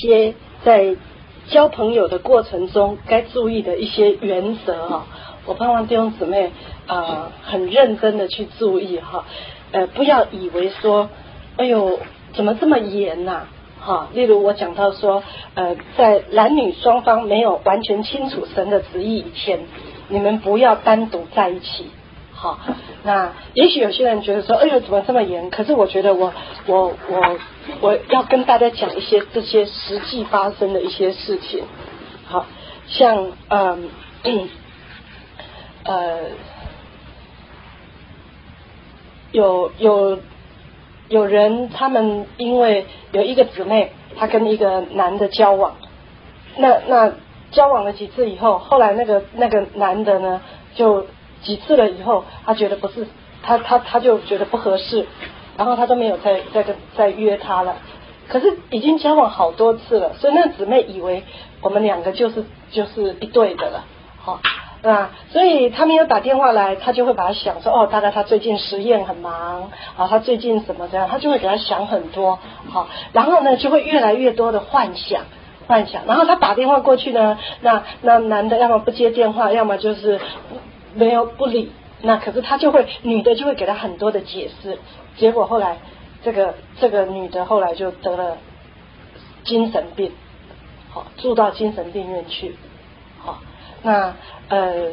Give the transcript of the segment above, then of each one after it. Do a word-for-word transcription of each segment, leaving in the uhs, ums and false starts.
些在交朋友的过程中该注意的一些原则哈，我盼望弟兄姊妹呃很认真的去注意哈，呃不要以为说哎呦怎么这么严呐、啊、哈，例如我讲到说呃在男女双方没有完全清楚神的旨意以前，你们不要单独在一起。好，那也许有些人觉得说，哎呦，怎么这么严？可是我觉得我我我我要跟大家讲一些这些实际发生的一些事情。好，像嗯呃有有有人他们因为有一个姊妹，她跟一个男的交往，那那交往了几次以后，后来那个那个男的呢就。几次了以后，他觉得不是他他他就觉得不合适，然后他都没有再再跟再约他了。可是已经交往好多次了，所以那姊妹以为我们两个就是就是一对的了，好、哦，那所以他没有打电话来，他就会把他想说哦，大概他最近实验很忙啊，他最近什么这样，他就会给他想很多，好、哦，然后呢就会越来越多的幻想。幻想，然后他打电话过去呢，那那男的要么不接电话，要么就是没有不理，那可是他就会女的就会给他很多的解释，结果后来这个这个女的后来就得了精神病，好住到精神病院去，好那呃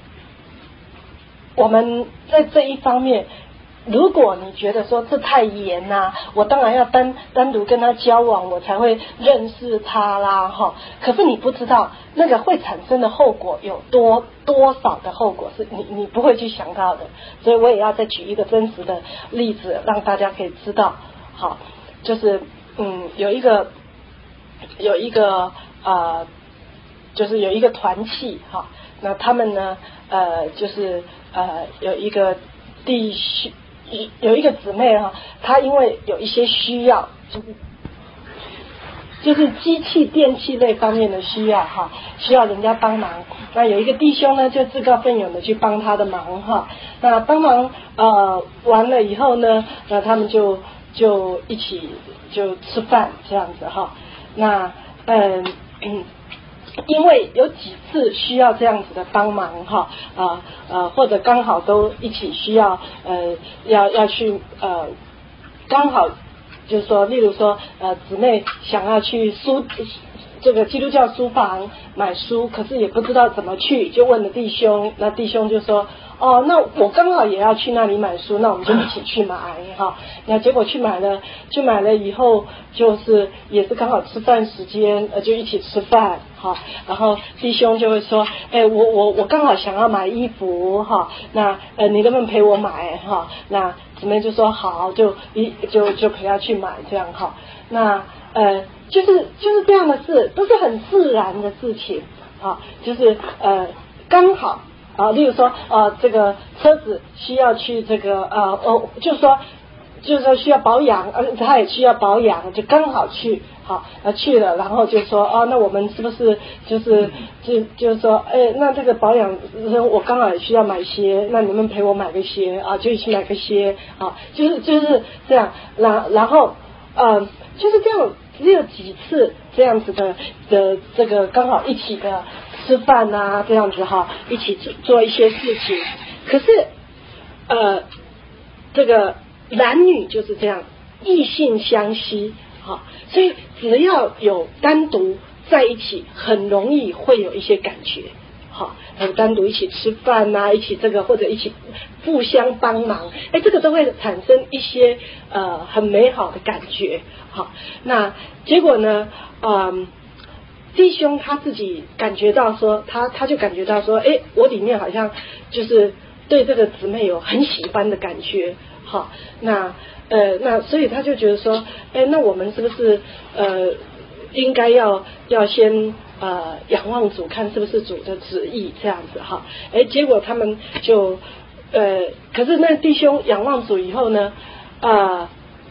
我们在这一方面。如果你觉得说这太严啊，我当然要单单独跟他交往，我才会认识他啦哈。可是你不知道那个会产生的后果有多多少的后果是你你不会去想到的，所以我也要再举一个真实的例子，让大家可以知道。好，就是嗯有一个有一个呃就是有一个团契哈，那他们呢呃就是呃有一个弟兄。有一个姊妹哈，她因为有一些需要，就是就是机器电器类方面的需要哈，需要人家帮忙。那有一个弟兄呢，就自告奋勇的去帮他的忙哈。那帮忙呃完了以后呢，那他们就就一起就吃饭这样子哈。那嗯嗯。因为有几次需要这样子的帮忙哈，啊呃或者刚好都一起需要呃要要去呃刚好就是说，例如说呃姊妹想要去书这个基督教书房买书，可是也不知道怎么去，就问了弟兄，那弟兄就说哦，那我刚好也要去那里买书，那我们就一起去买哈。那结果去买了，去买了以后，就是也是刚好吃饭时间，呃，就一起吃饭哈。然后弟兄就会说，哎，我我我刚好想要买衣服哈，那呃你能不能陪我买哈？那姊妹就说好，就一就就陪他去买这样哈。那呃就是就是这样的事，都是很自然的事情啊，就是呃刚好。啊，例如说，呃，这个车子需要去这个，呃，哦，就是说，就是说需要保养，而他也需要保养，就刚好去，好，呃，去了，然后就说，哦，那我们是不是就是就就是说，哎，那这个保养，我刚好也需要买鞋，那你们陪我买个鞋啊，就一起买个鞋啊，就是就是这样，然然后，呃，就是这样，只有几次这样子的的这个刚好一起的。吃饭啊，这样子哈，一起做做一些事情。可是，呃，这个男女就是这样，异性相吸，哈，所以只要有单独在一起，很容易会有一些感觉，好，单独一起吃饭啊，一起这个或者一起互相帮忙，哎，这个都会产生一些呃很美好的感觉，好，那结果呢，嗯。弟兄他自己感觉到说，他他就感觉到说，哎，我里面好像就是对这个姊妹有很喜欢的感觉，好，那呃那所以他就觉得说，哎，那我们是不是呃应该要要先呃仰望主，看是不是主的旨意这样子哈，哎，结果他们就呃，可是那弟兄仰望主以后呢，啊、呃，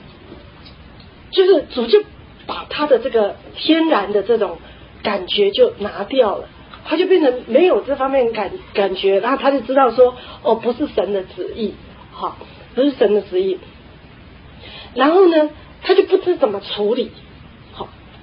就是主就把他的这个天然的这种感觉就拿掉了，他就变成没有这方面感感觉，然后他就知道说，哦，不是神的旨意，好，不是神的旨意。然后呢，他就不知怎么处理，好，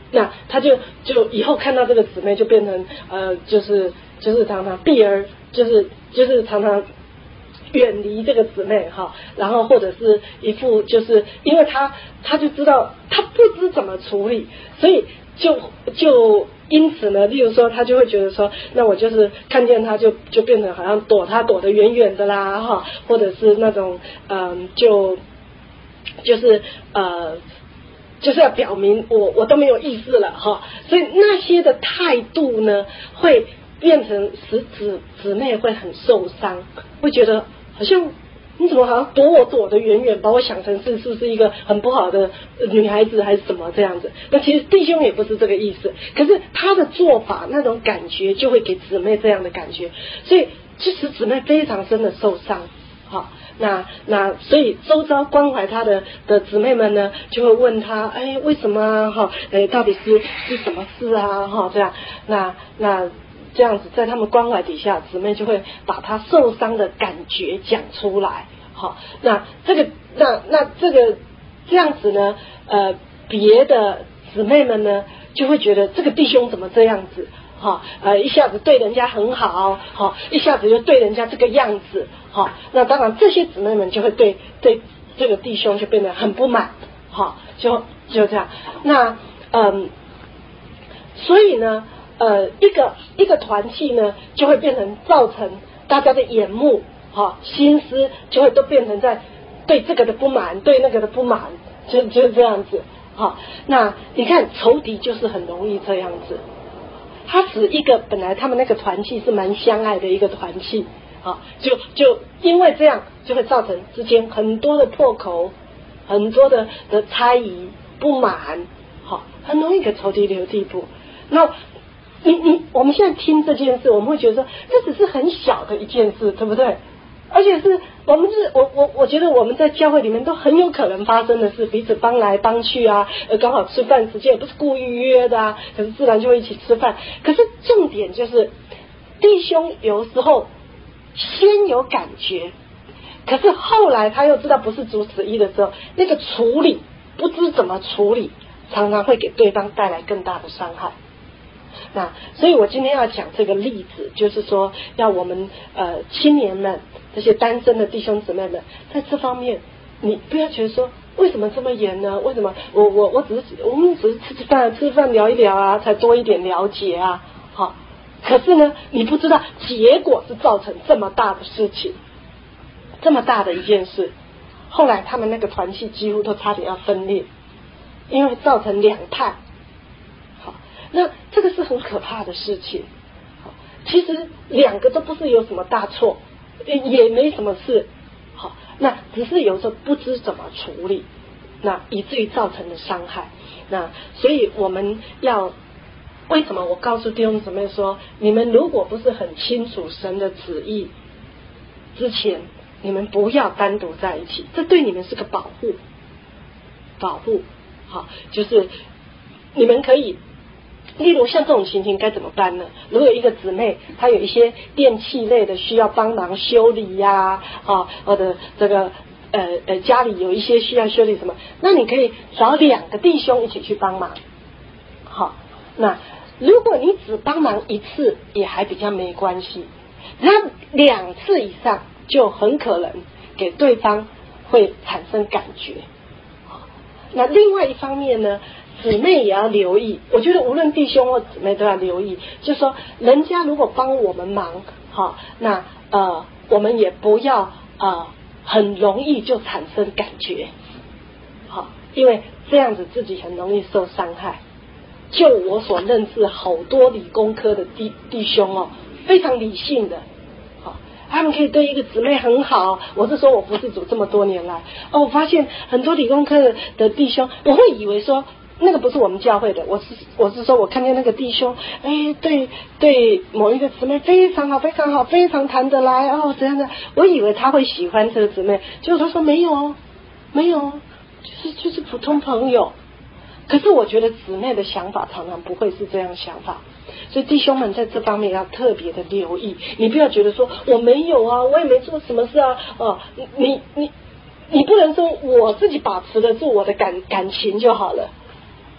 那他就就以后看到这个姊妹就变成呃就是就是常常避而就是就是常常远离这个姊妹哈，然后或者是一副就是因为他他就知道他不知怎么处理，所以就就因此呢，例如说他就会觉得说，那我就是看见他就就变成好像躲他躲得远远的啦哈，或者是那种嗯、呃、就就是呃就是要表明我我都没有意思了哈，所以那些的态度呢会变成使姊姊妹会很受伤，会觉得好像你怎么好像躲我躲得远远，把我想成是是不是一个很不好的女孩子还是什么这样子？那其实弟兄也不是这个意思，可是他的做法那种感觉就会给姊妹这样的感觉，所以其实姊妹非常深的受伤。好，那那所以周遭关怀他的的姊妹们呢，就会问他，哎，为什么啊？哈，哎，到底是是什么事啊？哈，这样，那那这样子，在他们关怀底下，姊妹就会把他受伤的感觉讲出来。好，那这个那那这个这样子呢，呃，别的姊妹们呢，就会觉得这个弟兄怎么这样子？哈，呃，一下子对人家很好，好，一下子就对人家这个样子，好，那当然这些姊妹们就会对对这个弟兄就变得很不满，好，就就这样，那嗯，所以呢，呃，一个一个团契呢，就会变成造成大家的眼目，哈，心思就会都变成在对这个的不满，对那个的不满，就就是这样子，好，那你看仇敌就是很容易这样子。他使一个本来他们那个团契是蛮相爱的一个团契，啊，就就因为这样就会造成之间很多的破口，很多的的猜疑、不满，好，很容易给仇敌留地步。那你你我们现在听这件事，我们会觉得说这只是很小的一件事，对不对？而且是我们是我我我觉得我们在教会里面都很有可能发生的事，彼此帮来帮去啊，呃，刚好吃饭时间也不是故意约的啊，可是自然就会一起吃饭。可是重点就是弟兄有时候先有感觉，可是后来他又知道不是主旨意的时候，那个处理不知怎么处理，常常会给对方带来更大的伤害。那所以我今天要讲这个例子，就是说要我们呃青年们这些单身的弟兄姊妹们，在这方面你不要觉得说为什么这么严呢？为什么我我我只是我们只是吃吃饭吃饭聊一聊啊，才多一点了解啊，好，可是呢你不知道结果是造成这么大的事情，这么大的一件事，后来他们那个团契几乎都差点要分裂，因为造成两派。那这个是很可怕的事情，其实两个都不是有什么大错，也没什么事，好，那只是有时候不知怎么处理，那以至于造成的伤害。那所以我们要为什么我告诉弟兄姊妹说，你们如果不是很清楚神的旨意之前，你们不要单独在一起，这对你们是个保护，保护，好，就是你们可以。例如像这种情形该怎么办呢？如果一个姊妹她有一些电器类的需要帮忙修理呀、啊，啊，或者这个呃呃家里有一些需要修理什么，那你可以找两个弟兄一起去帮忙。好，那如果你只帮忙一次也还比较没关系，那两次以上就很可能给对方会产生感觉。那另外一方面呢，姊妹也要留意，我觉得无论弟兄或姊妹都要留意，就是说人家如果帮我们忙，好，那呃我们也不要呃很容易就产生感觉，好，因为这样子自己很容易受伤害。就我所认识好多理工科的弟弟兄哦，非常理性的，好，他们可以对一个姊妹很好。我是说我不是主这么多年来哦，我发现很多理工科的的弟兄，我会以为说那个不是我们教会的，我是我是说我看见那个弟兄，哎，对对，某一个姊妹非常好，非常好，非常谈得来哦，怎样的？我以为他会喜欢这个姊妹，结果他说没有哦，没有哦，就是就是普通朋友。可是我觉得姊妹的想法常常不会是这样想法，所以弟兄们在这方面要特别的留意。你不要觉得说我没有啊，我也没做什么事啊，哦，你你你不能说我自己把持得住我的感感情就好了。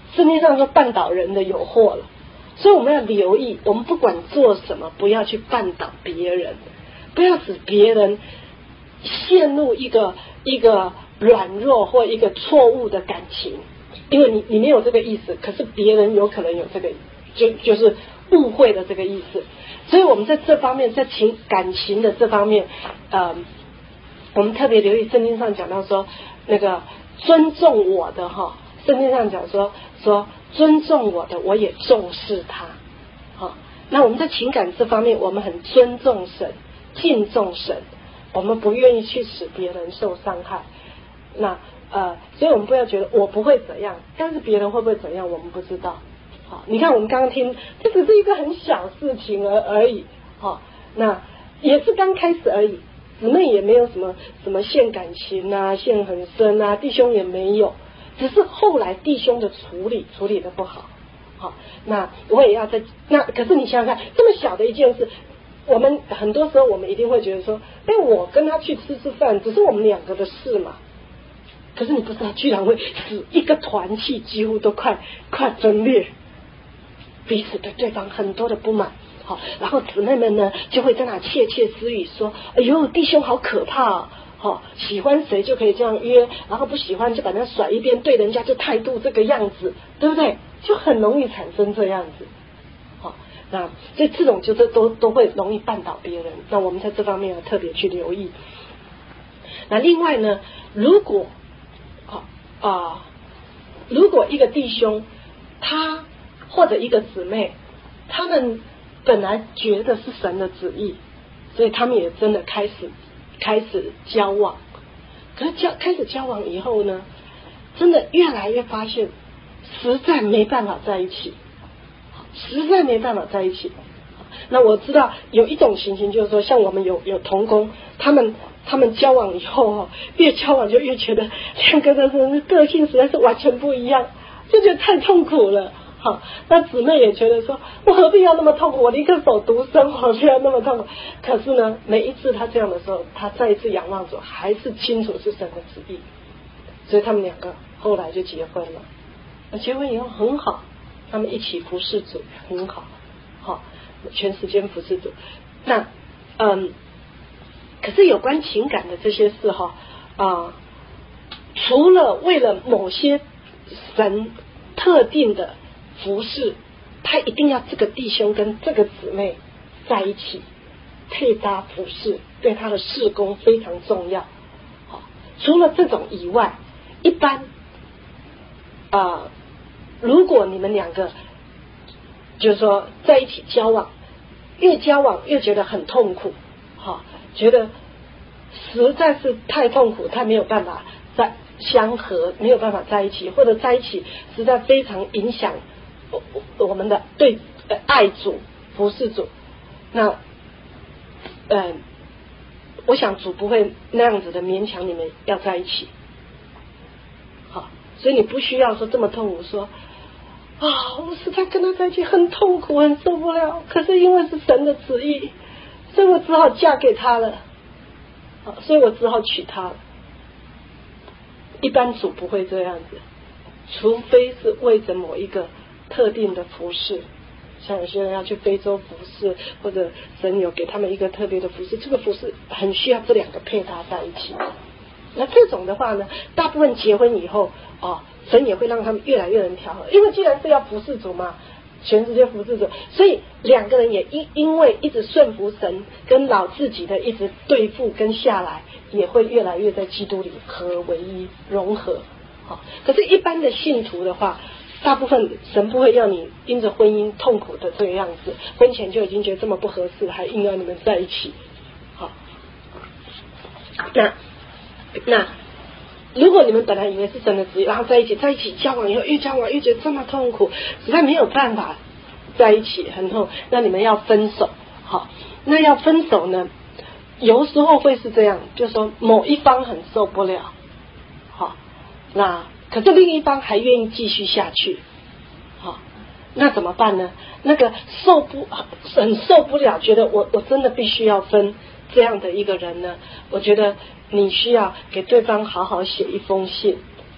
圣经上说绊倒人的有祸了。所以我们要留意，我们不管做什么，不要去绊倒别人，不要使别人陷入一个一个软弱或一个错误的感情，因为你你没有这个意思，可是别人有可能有这个，就就是误会的这个意思。所以我们在这方面，在情感情的这方面，呃，我们特别留意圣经上讲到说，那个尊重我的哈，圣经上讲说说。尊重我的，我也重视他。好，那我们在情感这方面，我们很尊重神，敬重神，我们不愿意去使别人受伤害。那呃，所以我们不要觉得我不会怎样，但是别人会不会怎样，我们不知道。好，你看我们刚刚听，这只是一个很小事情而而已。好，那也是刚开始而已，姊妹也没有什么什么陷感情啊，陷很深啊，弟兄也没有。只是后来弟兄的处理处理的不好，好，那我也要在那。可是你想想看，这么小的一件事，我们很多时候我们一定会觉得说，哎，我跟他去吃吃饭，只是我们两个的事嘛。可是你不知道，居然会使一个团契几乎都快快分裂，彼此对对方很多的不满。好，然后姊妹们呢就会在那窃窃私语说，哎呦，弟兄好可怕啊！好，喜欢谁就可以这样约，然后不喜欢就把他甩一边，对人家就态度这个样子，对不对？就很容易产生这样子。好，那所以这种就是都都会容易绊倒别人。那我们在这方面要特别去留意。那另外呢，如果啊啊、呃，如果一个弟兄他或者一个姊妹，他们本来觉得是神的旨意，所以他们也真的开始。开始交往，可是交开始交往以后呢，真的越来越发现实在没办法在一起，实在没办法在一起。那我知道有一种情形，就是说像我们有有同工，他们他们交往以后哦，越交往就越觉得两个人的个性实在是完全不一样，就觉得太痛苦了。好，那姊妹也觉得说，我何必要那么痛苦？我宁可走独生，我何必要那么痛苦？可是呢，每一次他这样的时候，他再一次仰望主，还是清楚是神的旨意，所以他们两个后来就结婚了。那结婚以后很好，他们一起服侍主，很好，好，全时间服侍主。那嗯，可是有关情感的这些事哈啊、呃，除了为了某些神特定的服侍，他一定要这个弟兄跟这个姊妹在一起配搭服侍，对他的事工非常重要。好，除了这种以外，一般啊、呃，如果你们两个就是说在一起交往，越交往越觉得很痛苦，好，觉得实在是太痛苦，他没有办法在相合，没有办法在一起，或者在一起实在非常影响我们的对爱主服侍主，那呃，我想主不会那样子的勉强你们要在一起。好，所以你不需要说这么痛苦，说啊，我实在跟他在一起很痛苦，很受不了，可是因为是神的旨意，所以我只好嫁给他了，好，所以我只好娶她了。一般主不会这样子，除非是为着某一个特定的服事，像有些人要去非洲服事，或者神有给他们一个特别的服事，这个服事很需要这两个配搭在一起。那这种的话呢，大部分结婚以后哦，神也会让他们越来越能调和，因为既然是要服事主嘛，全世界服事主，所以两个人也因因为一直顺服神，跟老自己的一直对付跟下来，也会越来越在基督里合为一，融合。好，可是，一般的信徒的话，大部分神不会要你因着婚姻痛苦的这个样子，婚前就已经觉得这么不合适，还硬要你们在一起。好，那那如果你们本来以为是神的旨意，然后在一起，在一起交往以后，越交往越觉得这么痛苦，实在没有办法在一起，很痛，那你们要分手。好，那要分手呢，有时候会是这样，就是说某一方很受不了，好，那可是另一方还愿意继续下去，好，那怎么办呢？那个受不很受不了，觉得我我真的必须要分这样的一个人呢，我觉得你需要给对方好好写一封信，好，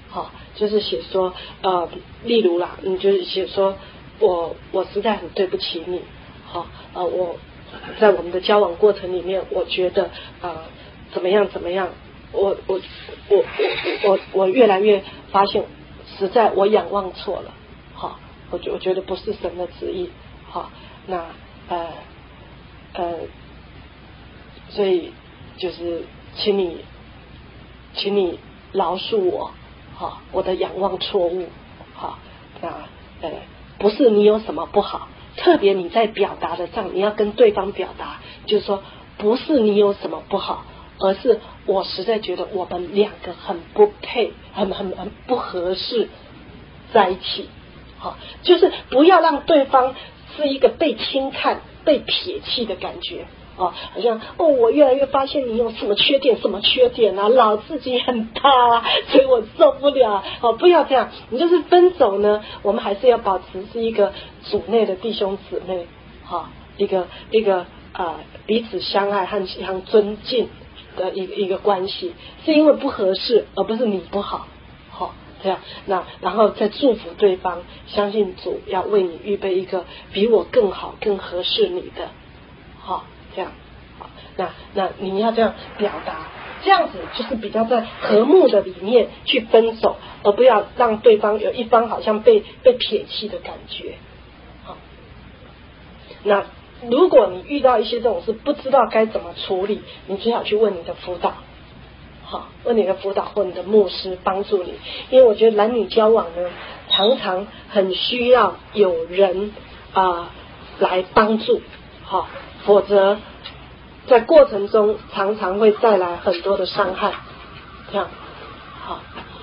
就是写说呃，例如啦，你就是写说我我实在很对不起你，好呃我在我们的交往过程里面，我觉得呃怎么样怎么样，我我我我我越来越发现，实在我仰望错了，好，我觉我觉得不是神的旨意，好，那呃呃，所以就是请你请你饶恕我，好，我的仰望错误，好，那呃不是你有什么不好，特别你在表达的上，你要跟对方表达，就是说不是你有什么不好，而是我实在觉得我们两个很不配，很很很不合适在一起，好，就是不要让对方是一个被轻看、被撇弃的感觉。哦，好像哦，我越来越发现你有什么缺点，什么缺点啊，老自己很大啊，所以我受不了。哦，不要这样，你就是分手呢，我们还是要保持是一个主内的弟兄姊妹，哈、哦，一个一个啊、呃、彼此相爱和相尊敬的一个一个关系，是因为不合适，而不是你不好，好、哦、这样，那然后再祝福对方，相信主要为你预备一个比我更好、更合适你的，好、哦。这样，好，那那你要这样表达，这样子就是比较在和睦的里面去分手，而不要让对方有一方好像被被撇弃的感觉。好，那如果你遇到一些这种事，不知道该怎么处理，你最好去问你的辅导，好，问你的辅导或你的牧师帮助你，因为我觉得男女交往呢，常常很需要有人啊、呃、来帮助，好。否则在过程中常常会带来很多的伤害，这样好。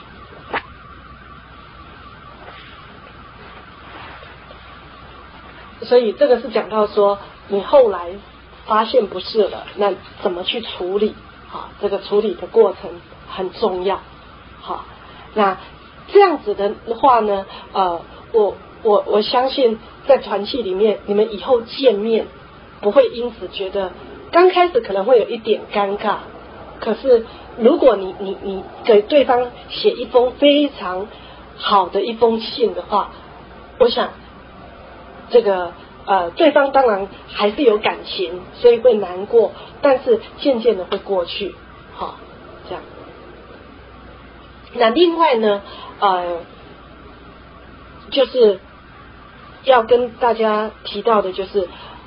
所以这个是讲到说你后来发现不是了，那怎么去处理，好，这个处理的过程很重要，好，那这样子的话呢，呃我我我相信在团契里面你们以后见面不会因此觉得刚开始可能会有一点尴尬，可是如果你你你给对方写一封非常好的一封信的话，我想这个呃对方当然还是有感情，所以会难过，但是渐渐的会过去，好，这样。那另外呢，呃，就是要跟大家提到的就是。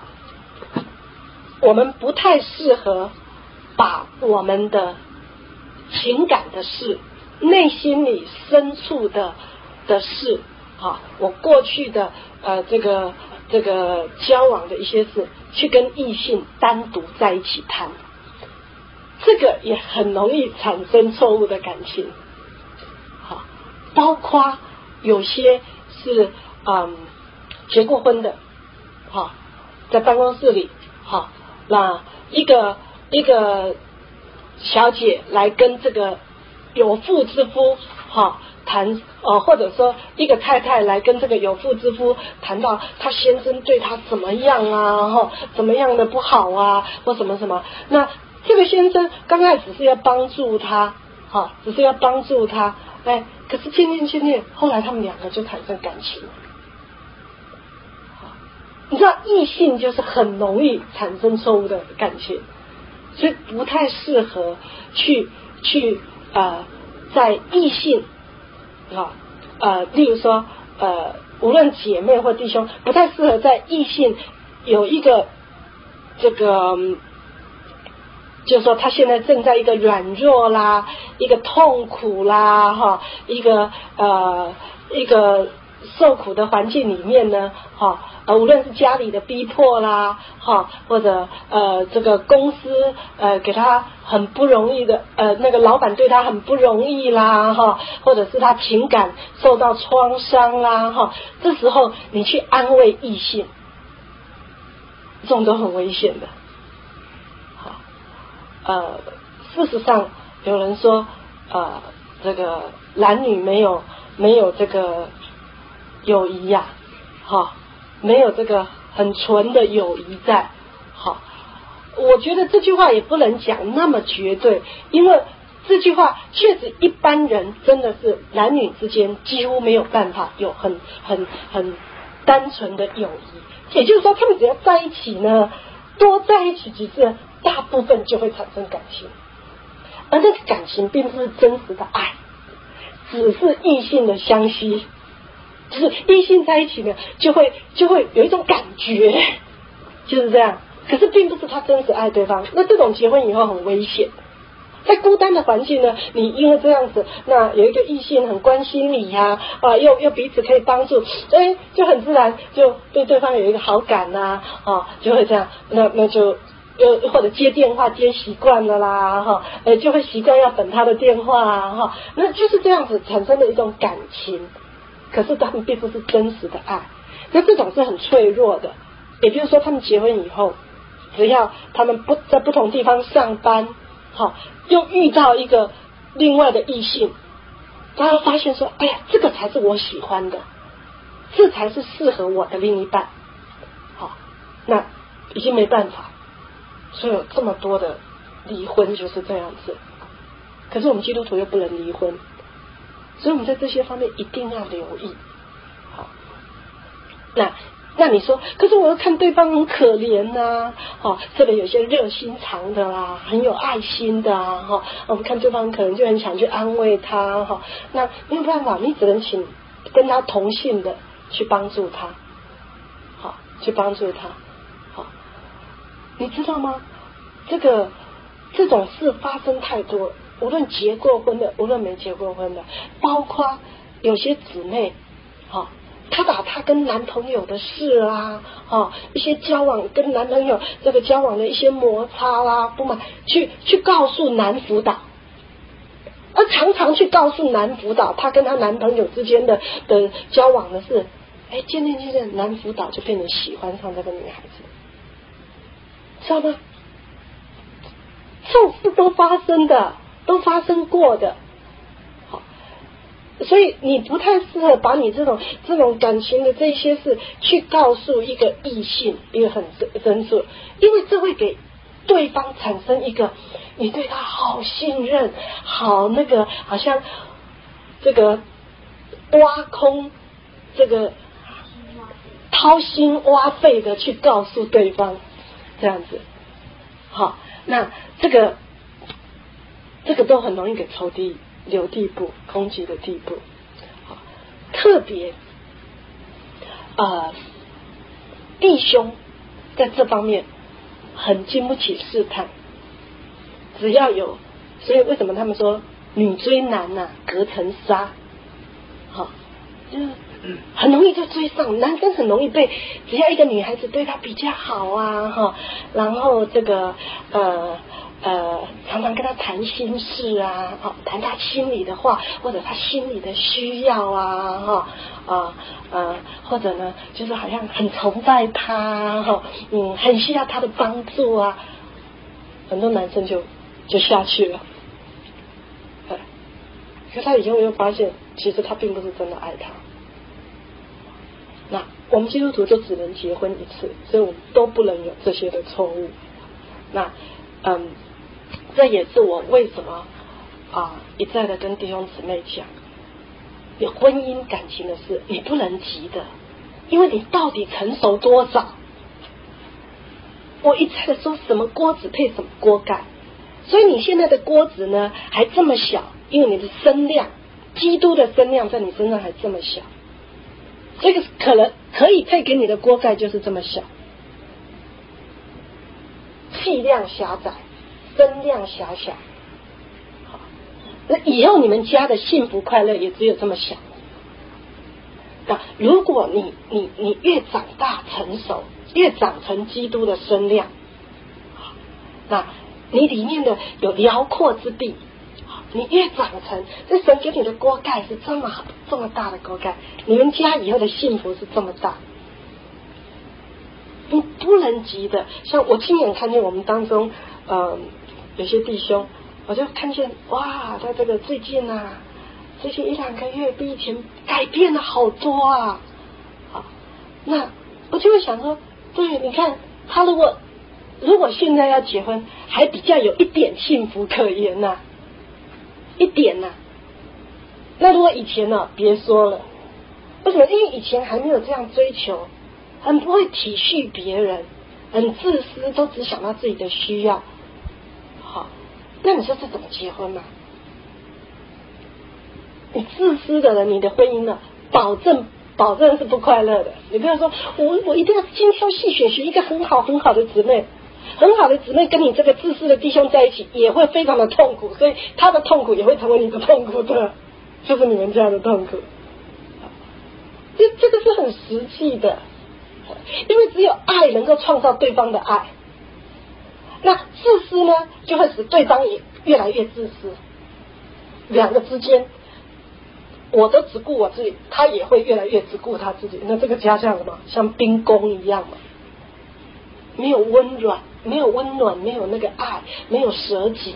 我们不太适合把我们的情感的事、内心里深处的的事，啊，我过去的呃这个这个交往的一些事，去跟异性单独在一起谈，这个也很容易产生错误的感情。好，包括有些是嗯结过婚的，好，在办公室里，好。那一个一个小姐来跟这个有妇之夫哈谈呃，或者说一个太太来跟这个有妇之夫谈到他先生对他怎么样啊，哈，怎么样的不好啊，或什么什么。那这个先生刚开始是要帮助他，哈，只是要帮助他，哎，可是渐渐渐渐，后来他们两个就产生感情。你知道异性就是很容易产生错误的感情，所以不太适合去去呃在异性啊呃例如说呃无论姐妹或弟兄，不太适合在异性有一个这个就是说他现在正在一个软弱啦，一个痛苦啦，哈，一个呃一个受苦的环境里面呢，哈。呃，无论是家里的逼迫啦，哈，或者呃这个公司呃给他很不容易的呃那个老板对他很不容易啦，哈，或者是他情感受到创伤啦，哈，这时候你去安慰异性，这种都很危险的。好，呃，事实上有人说呃这个男女没有没有这个友谊呀，哈。没有这个很纯的友谊在，好，我觉得这句话也不能讲那么绝对，因为这句话确实一般人真的是男女之间几乎没有办法有很很很单纯的友谊，也就是说他们只要在一起呢，多在一起几次，大部分就会产生感情，而那个感情并不是真实的爱，只是异性的相吸，就是异性在一起呢就会就会有一种感觉，就是这样，可是并不是他真实爱对方。那这种结婚以后很危险，在孤单的环境呢，你因为这样子，那有一个异性很关心你呀、啊，啊，又又彼此可以帮助，哎，就很自然就对对方有一个好感呐、啊，啊，就会这样，那那就又或者接电话接习惯了啦，哈、啊，呃，就会习惯要等他的电话啊，哈、啊，那就是这样子产生的一种感情，可是他们并不是真实的爱，那这种是很脆弱的，也就是说，他们结婚以后，只要他们不在不同地方上班。好，又遇到一个另外的异性，他发现说，哎呀，这个才是我喜欢的，这才是适合我的另一半。好，那已经没办法，所以有这么多的离婚就是这样子。可是我们基督徒又不能离婚，所以我们在这些方面一定要留意。好，那。那你说，可是我要看对方很可怜呐、啊，哦，这里有些热心肠的啦，很有爱心的啊，哈、哦，我们看对方可能就很想去安慰他，哈、哦，那没有办法，你只能请跟他同性的去帮助他，好、哦，去帮助他，好、哦，你知道吗？这个这种事发生太多，无论结过婚的，无论没结过婚的，包括有些姊妹，好、哦。她把她跟男朋友的事啊，哦，一些交往跟男朋友这个交往的一些摩擦啦、不满，去去告诉男辅导，而常常去告诉男辅导，她跟她男朋友之间的的交往的事，哎，渐渐渐渐，男辅导就变成喜欢上这个女孩子，知道吗？这种事都发生的，都发生过的。所以你不太适合把你这种这种感情的这些事去告诉一个异性，一个很真实，因为这会给对方产生一个你对他好信任，好那个好像这个挖空这个掏心挖肺的去告诉对方这样子。好，那这个这个都很容易给仇敌留地步，攻击的地步，好，特别呃弟兄在这方面很经不起试探，只要有，所以为什么他们说女追男呐、啊，隔层纱，好，就是很容易就追上，男生很容易被，只要一个女孩子对他比较好啊，哈，然后这个呃。呃，常常跟他谈心事啊，好、哦，谈他心里的话，或者他心里的需要啊，哈、哦，啊呃，或者呢，就是好像很崇拜他，哈、哦，嗯，很需要他的帮助啊，很多男生就就下去了，哎，可是他以后又发现，其实他并不是真的爱他。那我们基督徒就只能结婚一次，所以我们都不能有这些的错误。那嗯。这也是我为什么啊一再的跟弟兄姊妹讲，你婚姻感情的事你不能急的，因为你到底成熟多少？我一再的说什么锅子配什么锅盖，所以你现在的锅子呢还这么小，因为你的声量，基督的声量在你身上还这么小，这个可能可以配给你的锅盖就是这么小，气量狭窄。声量狭小，好，那以后你们家的幸福快乐也只有这么小。那如果你你你越长大成熟，越长成基督的声量，那你里面的有辽阔之地，你越长成，这神给你的锅盖是这么好这么大的锅盖，你们家以后的幸福是这么大。你不能急的，像我亲眼看见我们当中，呃。有些弟兄，我就看见哇，他这个最近啊，最近一两个月比以前改变了好多啊，好，那我就会想说，对，你看他如果如果现在要结婚，还比较有一点幸福可言呐、啊， 一点呢、啊。那如果以前呢、啊，别说了，为什么？因为以前还没有这样追求，很不会体恤别人，很自私，都只想到自己的需要。好，那你说这怎么结婚嘛？你自私的人，你的婚姻呢，保证保证是不快乐的。你不要说我我一定要精挑细选选一个很好很好的姊妹，很好的姊妹跟你这个自私的弟兄在一起，也会非常的痛苦，所以他的痛苦也会成为你的痛苦的，就是你们家的痛苦。这这个是很实际的，因为只有爱能够创造对方的爱。那自私呢，就会使对方也越来越自私。两个之间，我都只顾我自己，他也会越来越只顾他自己。那这个家像什么？像冰宫一样嘛，没有温暖，没有温暖，没有那个爱，没有舍己。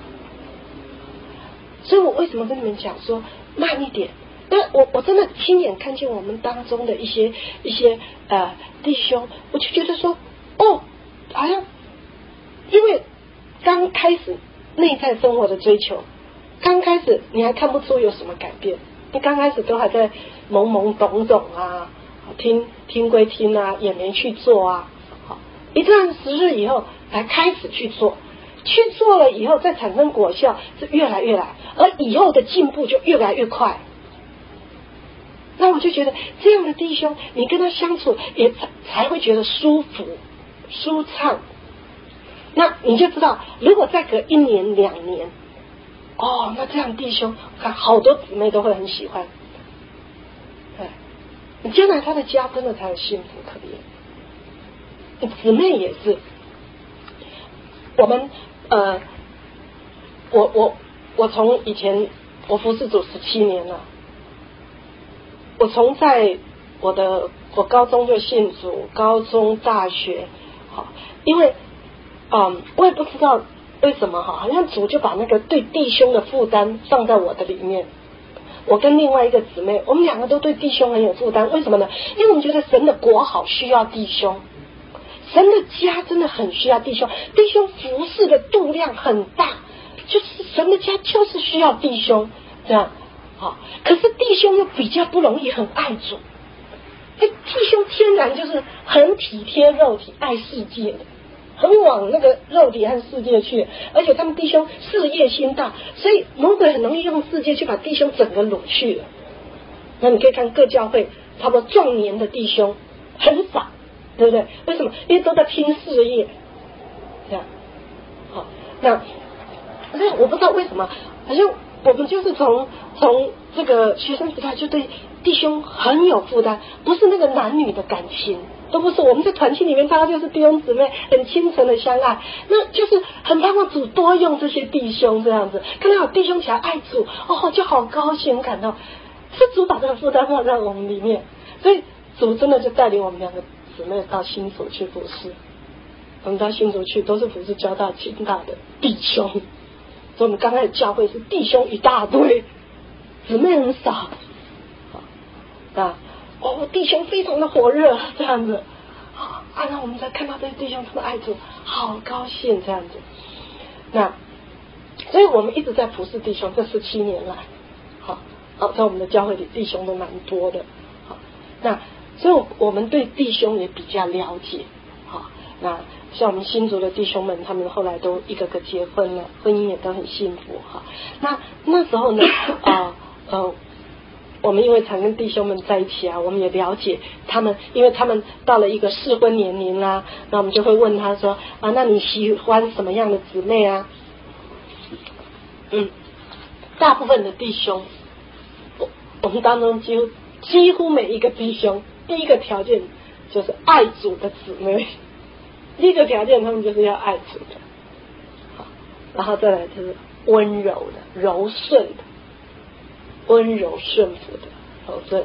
所以我为什么跟你们讲说慢一点？那我我真的亲眼看见我们当中的一些一些呃弟兄，我就觉得说，哦，好像因为刚开始内在生活的追求，刚开始你还看不出有什么改变，你刚开始都还在懵懵懂懂啊，听听归听啊，也没去做啊。好，一段时日以后才开始去做，去做了以后再产生果效，是越来越来，而以后的进步就越来越快。那我就觉得这样的弟兄，你跟他相处也才才会觉得舒服、舒畅。那你就知道，如果再隔一年、两年，哦，那这样弟兄，看好多姊妹都会很喜欢。对，你将来他的家真的才有幸福可言。姊妹也是，我们呃，我我我从以前我服侍主十七年了。我从在我的我高中就信主，高中大学，好，因为嗯，我也不知道为什么哈，好像主就把那个对弟兄的负担放在我的里面。我跟另外一个姊妹，我们两个都对弟兄很有负担，为什么呢？因为我们觉得神的国好需要弟兄，神的家真的很需要弟兄，弟兄服侍的度量很大，就是神的家就是需要弟兄这样。好，可是弟兄又比较不容易很爱主，弟兄天然就是很体贴肉体、爱世界的，很往那个肉体和世界去，而且他们弟兄事业心大，所以魔鬼很容易用世界去把弟兄整个掳去了。那你可以看各教会，差不多壮年的弟兄很少，对不对？为什么？因为都在拼事业，这样。好，那所以我不知道为什么，好像我们就是从从这个学生时代就对弟兄很有负担，不是那个男女的感情，都不是。我们在团契里面，大家就是弟兄姊妹很亲诚的相爱，那就是很盼望主多用这些弟兄这样子，看到有弟兄起来爱主，哦，就好高兴，感到是主把这个负担放在我们里面，所以主真的就带领我们两个姊妹到新竹去服侍。我们到新竹去都是服侍交大、清大的弟兄。所以我们刚开始教会是弟兄一大堆，姊妹很少啊。哦，弟兄非常的火热，这样子啊。那我们才看到这些弟兄这么爱主，好高兴这样子。那所以我们一直在服侍弟兄，这十七年来，好，好，在我们的教会里弟兄都蛮多的。好，那所以我们对弟兄也比较了解。好，那像我们新竹的弟兄们，他们后来都一个个结婚了，婚姻也都很幸福哈。那那时候呢，啊 呃, 呃，我们因为常跟弟兄们在一起啊，我们也了解他们，因为他们到了一个适婚年龄啦、啊，那我们就会问他说啊，那你喜欢什么样的姊妹啊？嗯，大部分的弟兄，我我们当中几乎几乎每一个弟兄，第一个条件就是爱主的姊妹。第一个条件，他们就是要爱主的，好，然后再来就是温柔的、柔顺的、温柔顺服的、柔顺。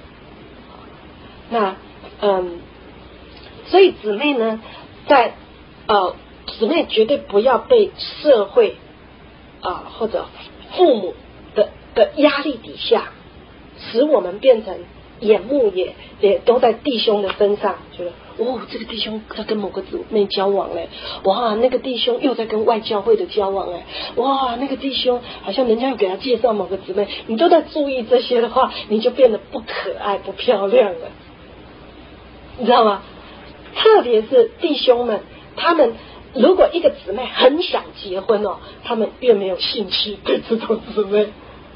那嗯，所以姊妹呢，在呃，姊妹绝对不要被社会啊、呃、或者父母的的压力底下，使我们变成眼目也也都在弟兄的身上，觉得哦，这个弟兄在跟某个姊妹交往嘞，哇，那个弟兄又在跟外教会的交往哎，哇，那个弟兄好像人家又给他介绍某个姊妹，你都在注意这些的话，你就变得不可爱不漂亮了，你知道吗？特别是弟兄们，他们如果一个姊妹很想结婚哦，他们越没有兴趣对这种姊妹。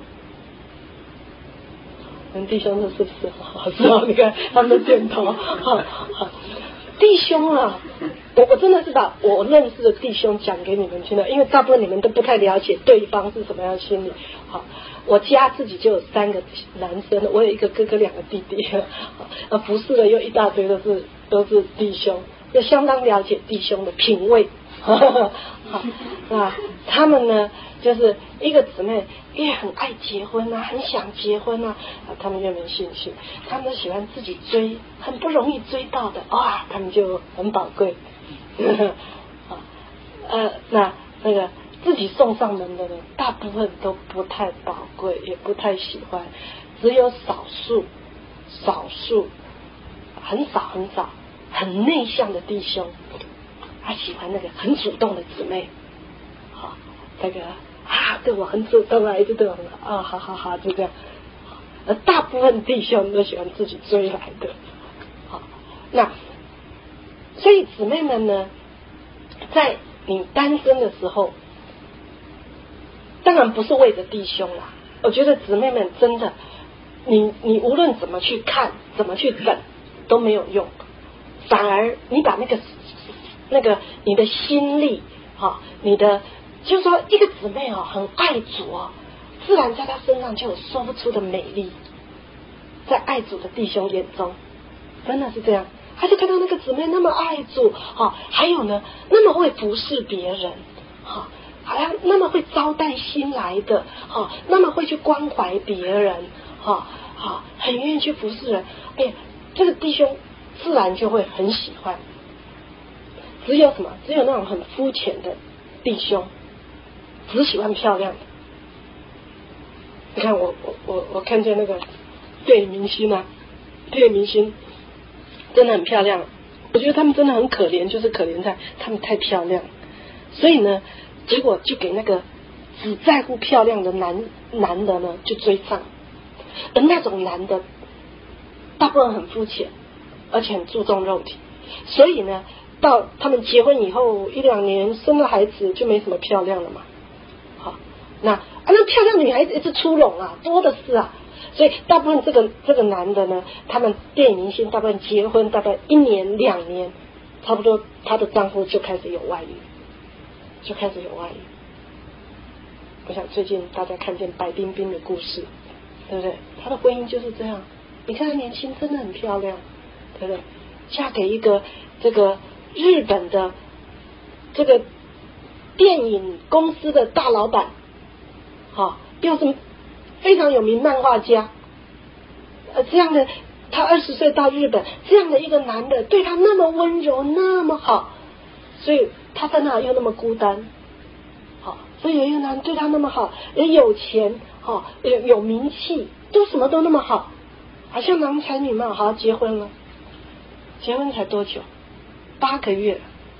跟弟兄说是不是？好，是哦，你看他们点头。好，好，弟兄啊，我我真的是把我认识的弟兄讲给你们听的，因为大部分你们都不太了解对方是什么样的心理。好，我家自己就有三个男生，我有一个哥哥，两个弟弟，呃，服侍的又一大堆都是都是弟兄，就相当了解弟兄的品味。好啊，他们呢，就是一个姊妹越很爱结婚啊，很想结婚啊，啊他们越没兴趣，他们都喜欢自己追，很不容易追到的，哇，他们就很宝贵。啊，呃，那那个自己送上门的人，大部分都不太宝贵，也不太喜欢，只有少数少数很少很少很内向的弟兄。他喜欢那个很主动的姊妹，好，那个啊，对我很主动啊，一直对我很好啊，好好好，就这样。而大部分弟兄都喜欢自己追来的，好，那所以姊妹们呢，在你单身的时候，当然不是为着弟兄啦，我觉得姊妹们真的，你你无论怎么去看，怎么去等都没有用，反而你把那个。那个你的心力哈、哦，你的就是说一个姊妹哦，很爱主哦，自然在她身上就有说不出的美丽，在爱主的弟兄眼中，真的是这样，他就看到那个姊妹那么爱主哈、哦，还有呢，那么会服侍别人哈、哦，好像那么会招待新来的哈、哦，那么会去关怀别人哈，好、哦哦，很愿意去服侍人，哎，这个弟兄自然就会很喜欢。只有什么？只有那种很肤浅的弟兄，只喜欢漂亮的。你看我我我我看见那个电影明星啊，电影明星真的很漂亮。我觉得他们真的很可怜，就是可怜在他们太漂亮，所以呢，结果就给那个只在乎漂亮的男男的呢就追上，而那种男的大部分很肤浅，而且很注重肉体，所以呢。到他们结婚以后一两年生了孩子就没什么漂亮了嘛，好，那啊那漂亮的女孩子一直出笼啊，多的是啊，所以大部分这个这个男的呢，他们电影明星大部分结婚大概一年两年，差不多他的丈夫就开始有外遇，就开始有外遇。我想最近大家看见白冰冰的故事，对不对？她的婚姻就是这样，你看她年轻真的很漂亮，对不对？嫁给一个这个。日本的这个电影公司的大老板，好、哦，又是非常有名漫画家，呃，这样的他二十岁到日本，这样的一个男的对他那么温柔，那么好，所以他在那又那么孤单，好、哦，所以有一个男的对他那么好，也有钱，好、哦，有有名气，都什么都那么好，好像郎才女貌，好结婚了，结婚才多久？八个月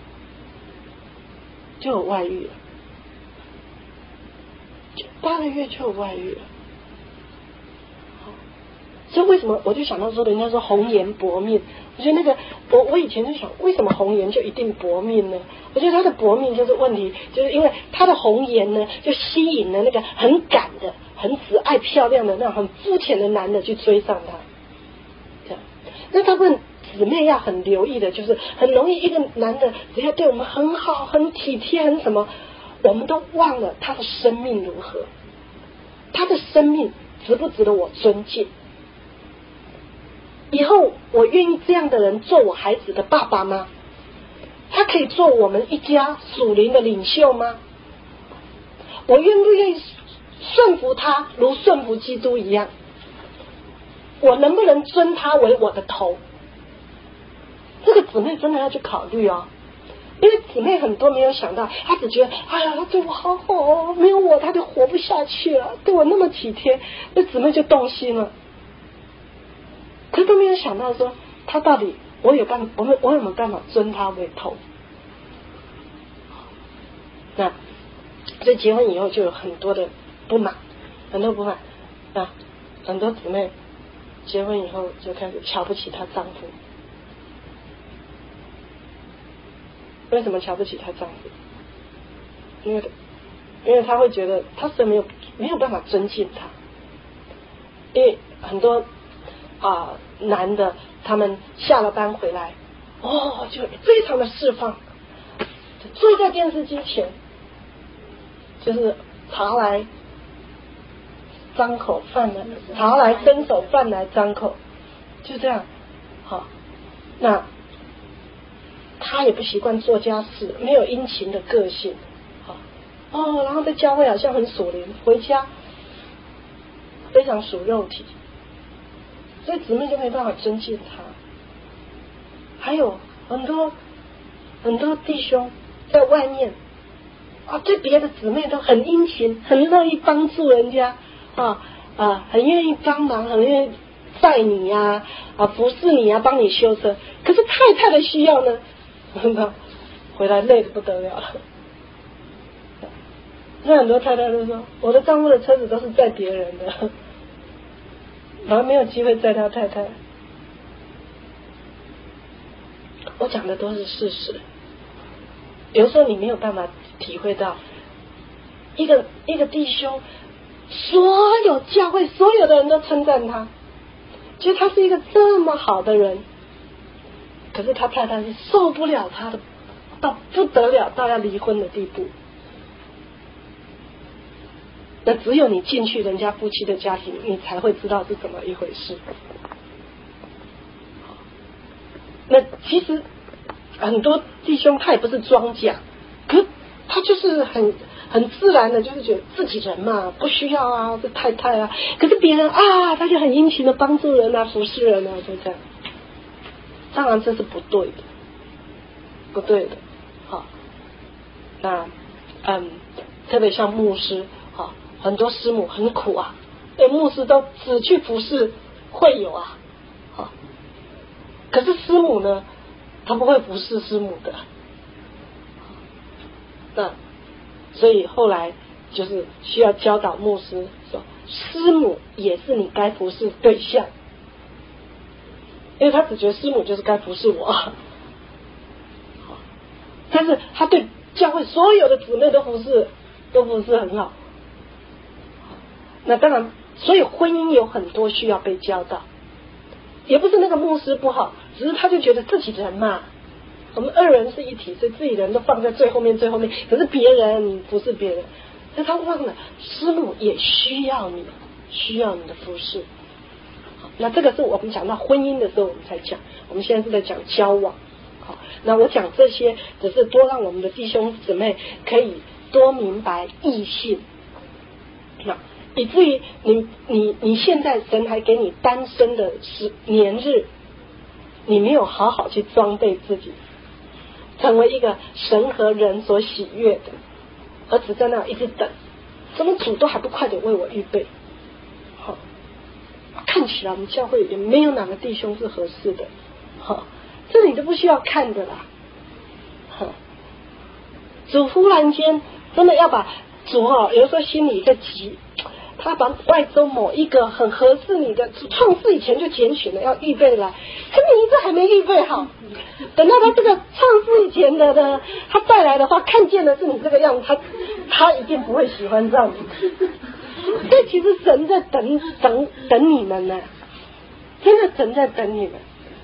就有外遇了，八个月就有外遇了。所以为什么我就想到说，人家说红颜薄命，我觉得那个我我以前就想，为什么红颜就一定薄命呢？我觉得他的薄命就是问题，就是因为他的红颜呢，就吸引了那个很赶的、很只爱漂亮的那种很肤浅的男的去追上他。这样，那大部分。姊妹要很留意的，就是很容易一个男的只要对我们很好、很体贴、很什么，我们都忘了他的生命如何，他的生命值不值得我尊敬？以后我愿意这样的人做我孩子的爸爸吗？他可以做我们一家属灵的领袖吗？我愿不愿意顺服他，如顺服基督一样？我能不能尊他为我的头？这个姊妹真的要去考虑哦，因为姊妹很多没有想到，她只觉得哎呀，他对我好好哦，没有我他就活不下去了，对我那么体贴，那姊妹就动心了。 可都没有想到说他到底我有办我们我有没有办法尊他为头？那所以结婚以后就有很多的不满，很多不满啊，很多姊妹结婚以后就开始瞧不起她丈夫。为什么瞧不起她丈夫？因为因为她会觉得她是没有没有办法尊敬他，因为很多啊、呃、男的他们下了班回来，哦，就非常的释放，坐在电视机前，就是茶来张口，饭来茶来伸手，饭来张口，就这样。好，那他也不习惯做家事，没有殷勤的个性。好，哦，然后在教会好像很属灵，回家非常属肉体，所以姊妹就没办法尊敬他。还有很多很多弟兄在外面啊，对别的姊妹都很殷勤，很乐意帮助人家啊啊，很愿意帮忙，很愿意载你呀 啊, 啊服侍你啊，帮你修车。可是太太的需要呢，回来累得不得了。那很多太太都说，我的丈夫的车子都是载别人的，然后没有机会载他太太。我讲的都是事实，有时候你没有办法体会到一个一个弟兄，所有教会所有的人都称赞他，其实他是一个这么好的人，可是他太太是受不了他的，到不得了，到要离婚的地步。那只有你进去人家夫妻的家庭，你才会知道是怎么一回事。那其实很多弟兄他也不是装假，可他就是很很自然的，就是觉得自己人嘛，不需要啊，这太太啊，可是别人啊，他就很殷勤的帮助人啊，服侍人啊，就这样。当然这是不对的，不对的。好，那嗯，特别像牧师，好，很多师母很苦啊，对，牧师都只去服侍会友啊，好，可是师母呢，他不会服侍师母的。那所以后来就是需要教导牧师说，师母也是你该服侍对象，因为他只觉得师母就是该服侍我，但是他对教会所有的姊妹都服侍都服侍很好。那当然，所以婚姻有很多需要被教导，也不是那个牧师不好，只是他就觉得自己人嘛，我们二人是一体，所以自己人都放在最后面最后面，可是别人不是别人，所以他忘了师母也需要你，需要你的服侍。那这个是我们讲到婚姻的时候我们才讲，我们现在是在讲交往。好，那我讲这些只是多让我们的弟兄姊妹可以多明白异性，那以至于你你你现在神还给你单身的十年日，你没有好好去装备自己，成为一个神和人所喜悦的，而只在那一直等，怎么主都还不快点为我预备。好，看起来我们教会也没有哪个弟兄是合适的，好，这你都不需要看的啦。主忽然间真的要把主哦，有时候心里在急，他把外州某一个很合适你的，创世以前就拣选了，要预备来，可你一直还没预备好，等到他这个创世以前的呢，他带来的话，看见的是你这个样子，他他一定不会喜欢上你。所以其实神在等等等你们呢，真的神在等你们。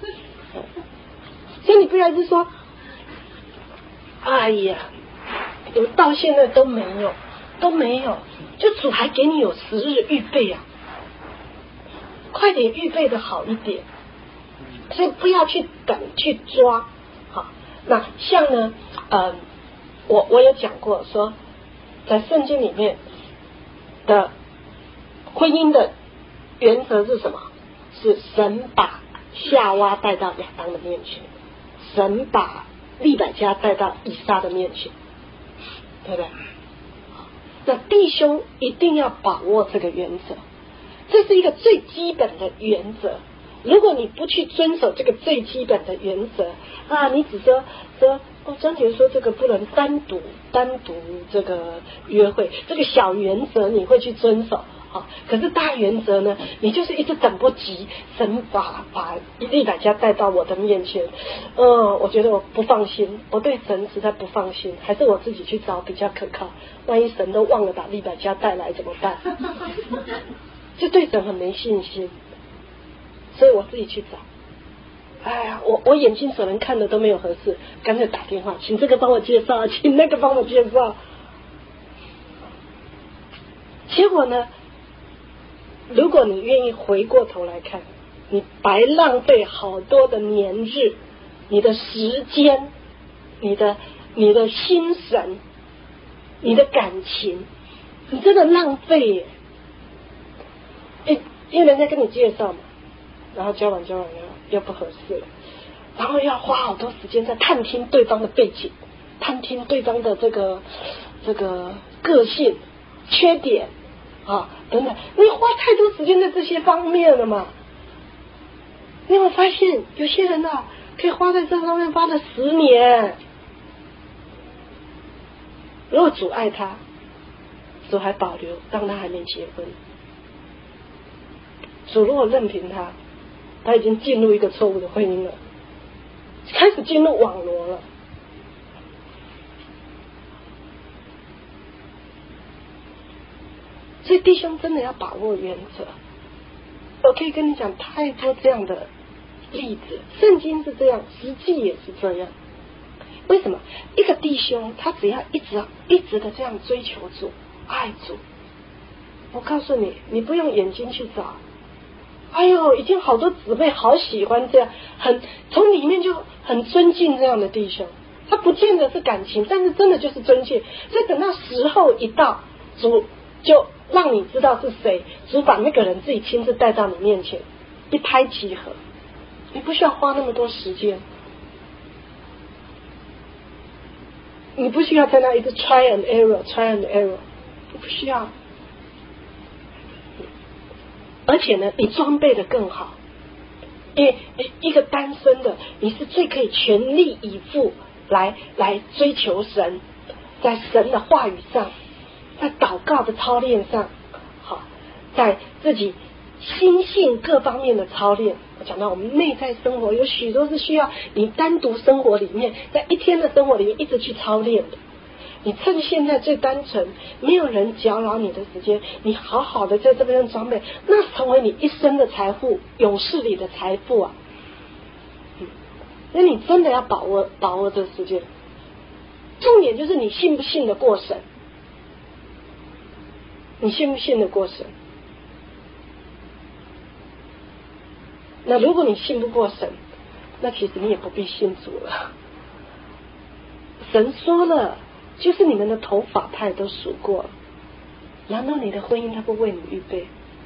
所以你不要是说，哎呀，我到现在都没有都没有，就主还给你有时日预备啊，快点预备的好一点，所以不要去等去抓。好，那像呢，呃，我我有讲过说，在圣经里面的婚姻的原则是什么？是神把夏娃带到亚当的面前，神把利百加带到以撒的面前，对不对？那弟兄一定要把握这个原则，这是一个最基本的原则。 如果你不去遵守这个最基本的原则啊，你只说说哦，张姐说这个不能单独单独这个约会，这个小原则你会去遵守。好，可是大原则呢，你就是一直等不及神把把利百加带到我的面前，嗯，我觉得我不放心，我对神实在不放心，还是我自己去找比较可靠。万一神都忘了把利百加带来怎么办？就对神很没信心，所以我自己去找。哎呀，我我眼睛所能看的都没有合适，干脆打电话，请这个帮我介绍，请那个帮我介绍。结果呢？如果你愿意回过头来看，你白浪费好多的年日，你的时间，你的你的心神，你的感情，你真的浪费耶！因因为人家跟你介绍嘛，然后交往交往又又不合适了，然后要花好多时间在探听对方的背景，探听对方的这个这个个性、缺点。啊，等等，你花太多时间在这些方面了嘛？你有没有发现有些人啊，可以花在这方面花了十年？如果主爱他，主还保留，让他还没结婚。主如果任凭他，他已经进入一个错误的婚姻了，开始进入网罗了。所以弟兄真的要把握原则。我可以跟你讲太多这样的例子，圣经是这样，实际也是这样。为什么？一个弟兄他只要一直一直的这样追求主、爱主，我告诉你，你不用眼睛去找。哎呦，已经好多姊妹好喜欢这样，很从里面就很尊敬这样的弟兄。他不见得是感情，但是真的就是尊敬。所以等到时候一到，主就让你知道是谁，主把那个人自己亲自带到你面前，一拍即合，你不需要花那么多时间，你不需要在那一直 try and error try and error， 你不需要。而且呢，你装备的更好，因为一个单身的，你是最可以全力以赴来来追求神，在神的话语上，在祷告的操练上，好，在自己心性各方面的操练。我讲到我们内在生活有许多是需要你单独生活里面，在一天的生活里面一直去操练的。你趁现在最单纯，没有人搅扰你的时间，你好好的在这边装备，那成为你一生的财富，勇士里的财富啊！嗯，那你真的要把握把握这时间。重点就是你信不信得过神，你信不信得过神？那如果你信不过神，那其实你也不必信主了。神说了，就是你们的头发他也都数过了，难道你的婚姻他不为你预备？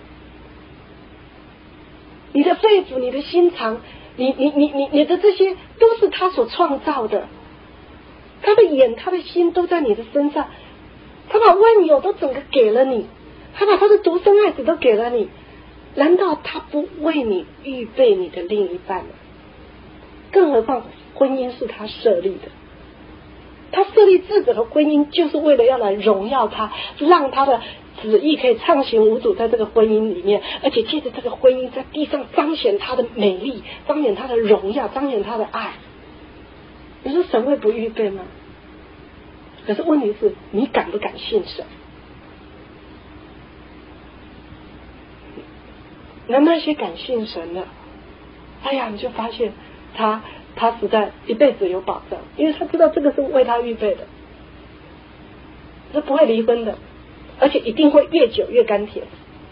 你的肺腑，你的心肠，你你你你你的这些都是他所创造的，他的眼他的心都在你的身上，他把万有都整个给了你，他把他的独生爱子都给了你，难道他不为你预备你的另一半吗？更何况婚姻是他设立的，他设立自己的婚姻就是为了要来荣耀他，让他的旨意可以畅行无阻在这个婚姻里面，而且借着这个婚姻在地上彰显他的美丽，彰显他的荣耀，彰显他的爱。你说神会不预备吗？可是问题是你敢不敢信神？那那些敢信神的，哎呀，你就发现他他实在一辈子有保障，因为他知道这个是为他预备的，是不会离婚的，而且一定会越久越甘甜，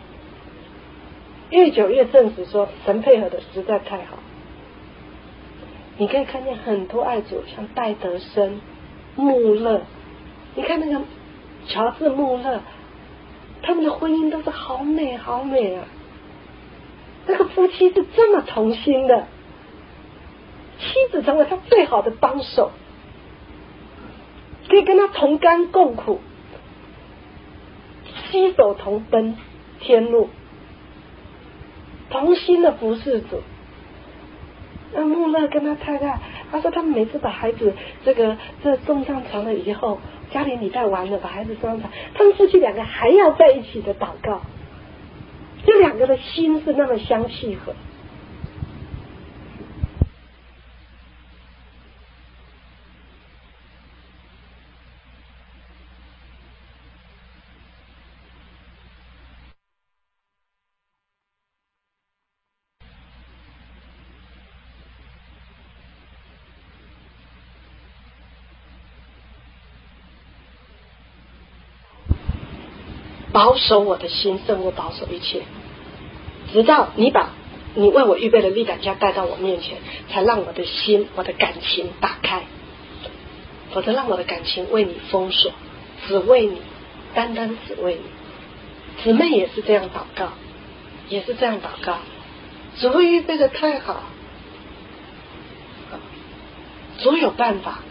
越久越证实说神配合的实在太好。你可以看见很多爱主，像戴德生、穆勒，你看那个乔治穆勒，他们的婚姻都是好美好美啊！那个夫妻是这么同心的，妻子成为他最好的帮手，可以跟他同甘共苦，携手同奔天路。 同心的服侍主。那穆勒跟他太太，他说他们每次把孩子这个这送上床了以后，家庭礼拜完了，把孩子送上床，他们夫妻两个还要在一起的祷告，这两个的心是那么相契合。保守我的心胜过保守一切，直到你把你为我预备的利百加带到我面前，才让我的心我的感情打开，否则让我的感情为你封锁，只为你，单单只为你。姊妹也是这样祷告，也是这样祷告，主会预备的太好，主有办法，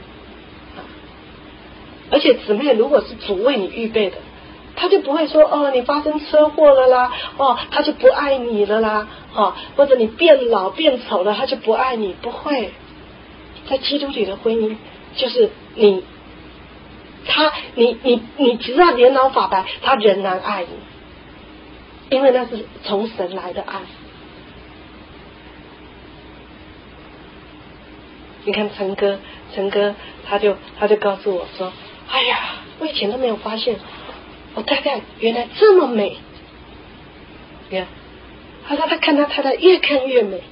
而且姊妹如果是主为你预备的，他就不会说哦，你发生车祸了啦，哦，他就不爱你了啦，哦，或者你变老变丑了，他就不爱你，不会。在基督里的婚姻，就是你，他，你，你，你知道年老发白，他仍然爱你，因为那是从神来的爱。你看陈哥，陈哥他就他就告诉我说，哎呀，我以前都没有发现。我太太原来这么美，你看，他说他看他太太越看越美。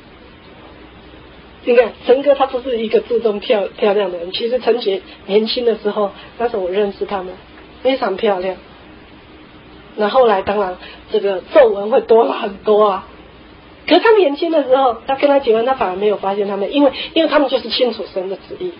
你看陈哥他不是一个注重漂漂亮的人，其实陈姐年轻的时候，那时候我认识他们，非常漂亮。那后来当然这个皱纹会多了很多啊，可是他年轻的时候，他跟他结婚，他反而没有发现他们，因为因为他们就是清楚神的旨意。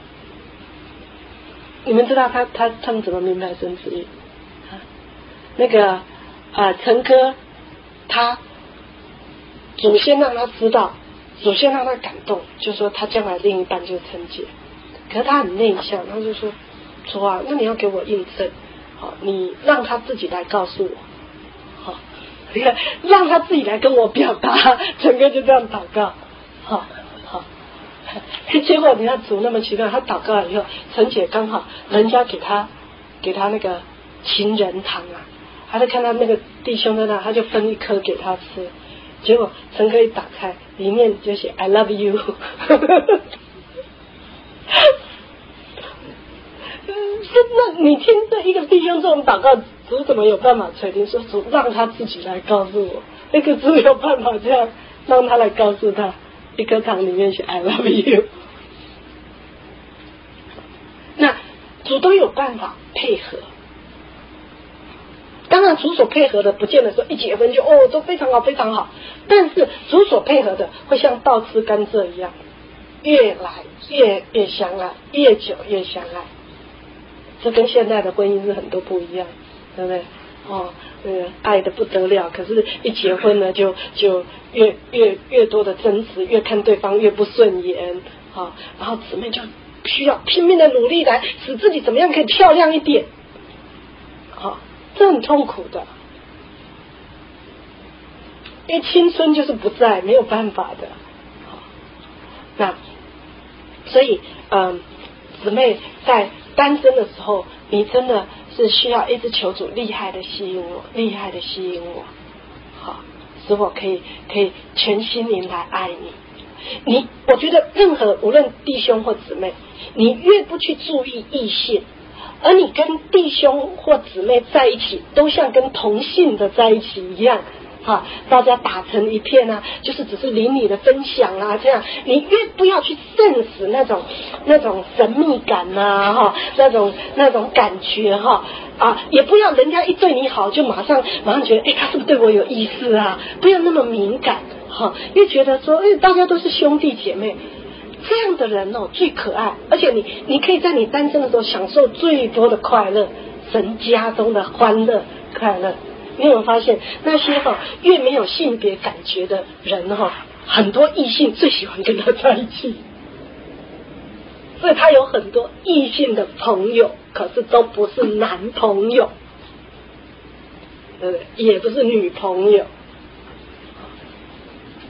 你们知道他他他们怎么明白神旨意？那个啊，陈哥他祖先让他知道，祖先让他感动，就说他将来另一半就是陈姐。可是他很内向，他就说主啊，那你要给我印证，好，你让他自己来告诉我，好，让他自己来跟我表达。陈哥就这样祷告，好好。结果你看主那么奇怪，他祷告了以后，陈姐刚好人家给他给他那个情人糖啊。他就看到那个弟兄在那，他就分一颗给他吃，结果陈哥一打开，里面就写 I love you 那你听这一个弟兄这种祷告，主怎么有办法垂听？说主让他自己来告诉我，那个主有办法这样让他来告诉他，一颗糖里面写 I love you。 那主都有办法配合。当然主所配合的不见得说一结婚就哦都非常好非常好，但是主所配合的会像倒吃甘蔗一样，越来越越相爱，越久越相爱。这跟现在的婚姻是很多不一样，对不对？哦，呃，爱的不得了，可是一结婚呢就就越越越多的争执，越看对方越不顺眼啊、哦，然后姊妹就需要拼命的努力来使自己怎么样可以漂亮一点啊。哦，这很痛苦的，因为青春就是不在，没有办法的。那所以，嗯，姊妹在单身的时候，你真的是需要一直求主厉害的吸引我，厉害的吸引我，好，使我可以可以全心灵来爱你。你，我觉得任何无论弟兄或姊妹，你越不去注意异性。而你跟弟兄或姊妹在一起，都像跟同性的在一起一样，哈，大家打成一片啊，就是只是邻里的分享啊，这样你越不要去证实那种那种神秘感呐，哈，那种那种感觉哈啊，也不要人家一对你好就马上马上觉得，哎，他是不是对我有意思啊？不要那么敏感，哈，越觉得说，哎，大家都是兄弟姐妹。这样的人哦最可爱，而且你你可以在你单身的时候享受最多的快乐，神家中的欢乐快乐。你有没有发现那些哈、哦、越没有性别感觉的人哈、哦，很多异性最喜欢跟他在一起，所以他有很多异性的朋友，可是都不是男朋友，对不对？也不是女朋友。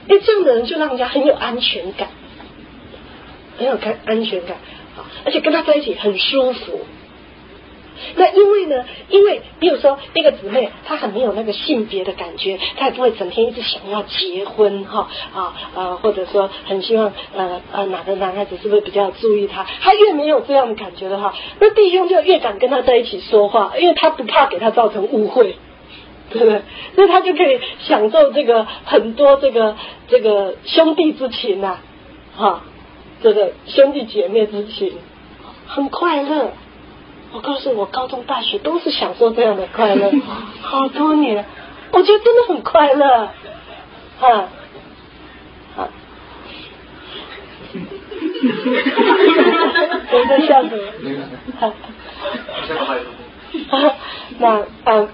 因为这样的人就让人家很有安全感，很有安安全感，而且跟他在一起很舒服。那因为呢，因为比如说一个姊妹，她很没有那个性别的感觉，她也不会整天一直想要结婚哈啊呃，或者说很希望呃呃哪个男孩子是不是比较注意她，她越没有这样的感觉的话，那弟兄就越敢跟她在一起说话，因为他不怕给她造成误会，对不对？所以他就可以享受这个很多这个这个兄弟之情啊，哈，这个兄弟姐妹之情，很快乐。我告诉我，高中大学都是享受这样的快乐，好多年，我觉得真的很快乐，哈，哈，我在笑什么？那嗯，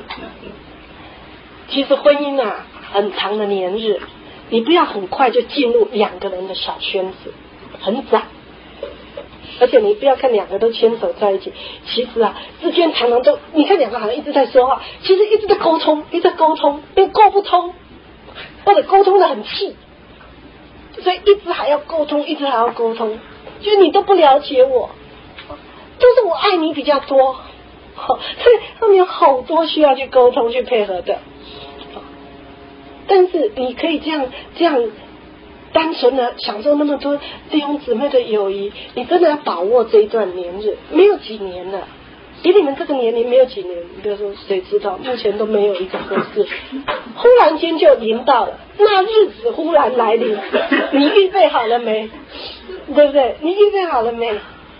其实婚姻啊，很长的年日，你不要很快就进入两个人的小圈子，很窄。而且你不要看两个都牵手在一起，其实啊之间常常都，你看两个好像一直在说话，其实一直在沟通，一直在沟通，又沟不通，或者沟通的很气，所以一直还要沟通，一直还要沟通，就是你都不了解我，就是我爱你比较多，所以他们有好多需要去沟通去配合的。但是你可以这样这样单纯的享受那么多弟兄姊妹的友谊，你真的要把握这一段年日，没有几年了，比你们这个年龄没有几年，比如说谁知道，目前都没有一个合适，忽然间就临到了，那日子忽然来临，你预备好了没？对不对？你预备好了没？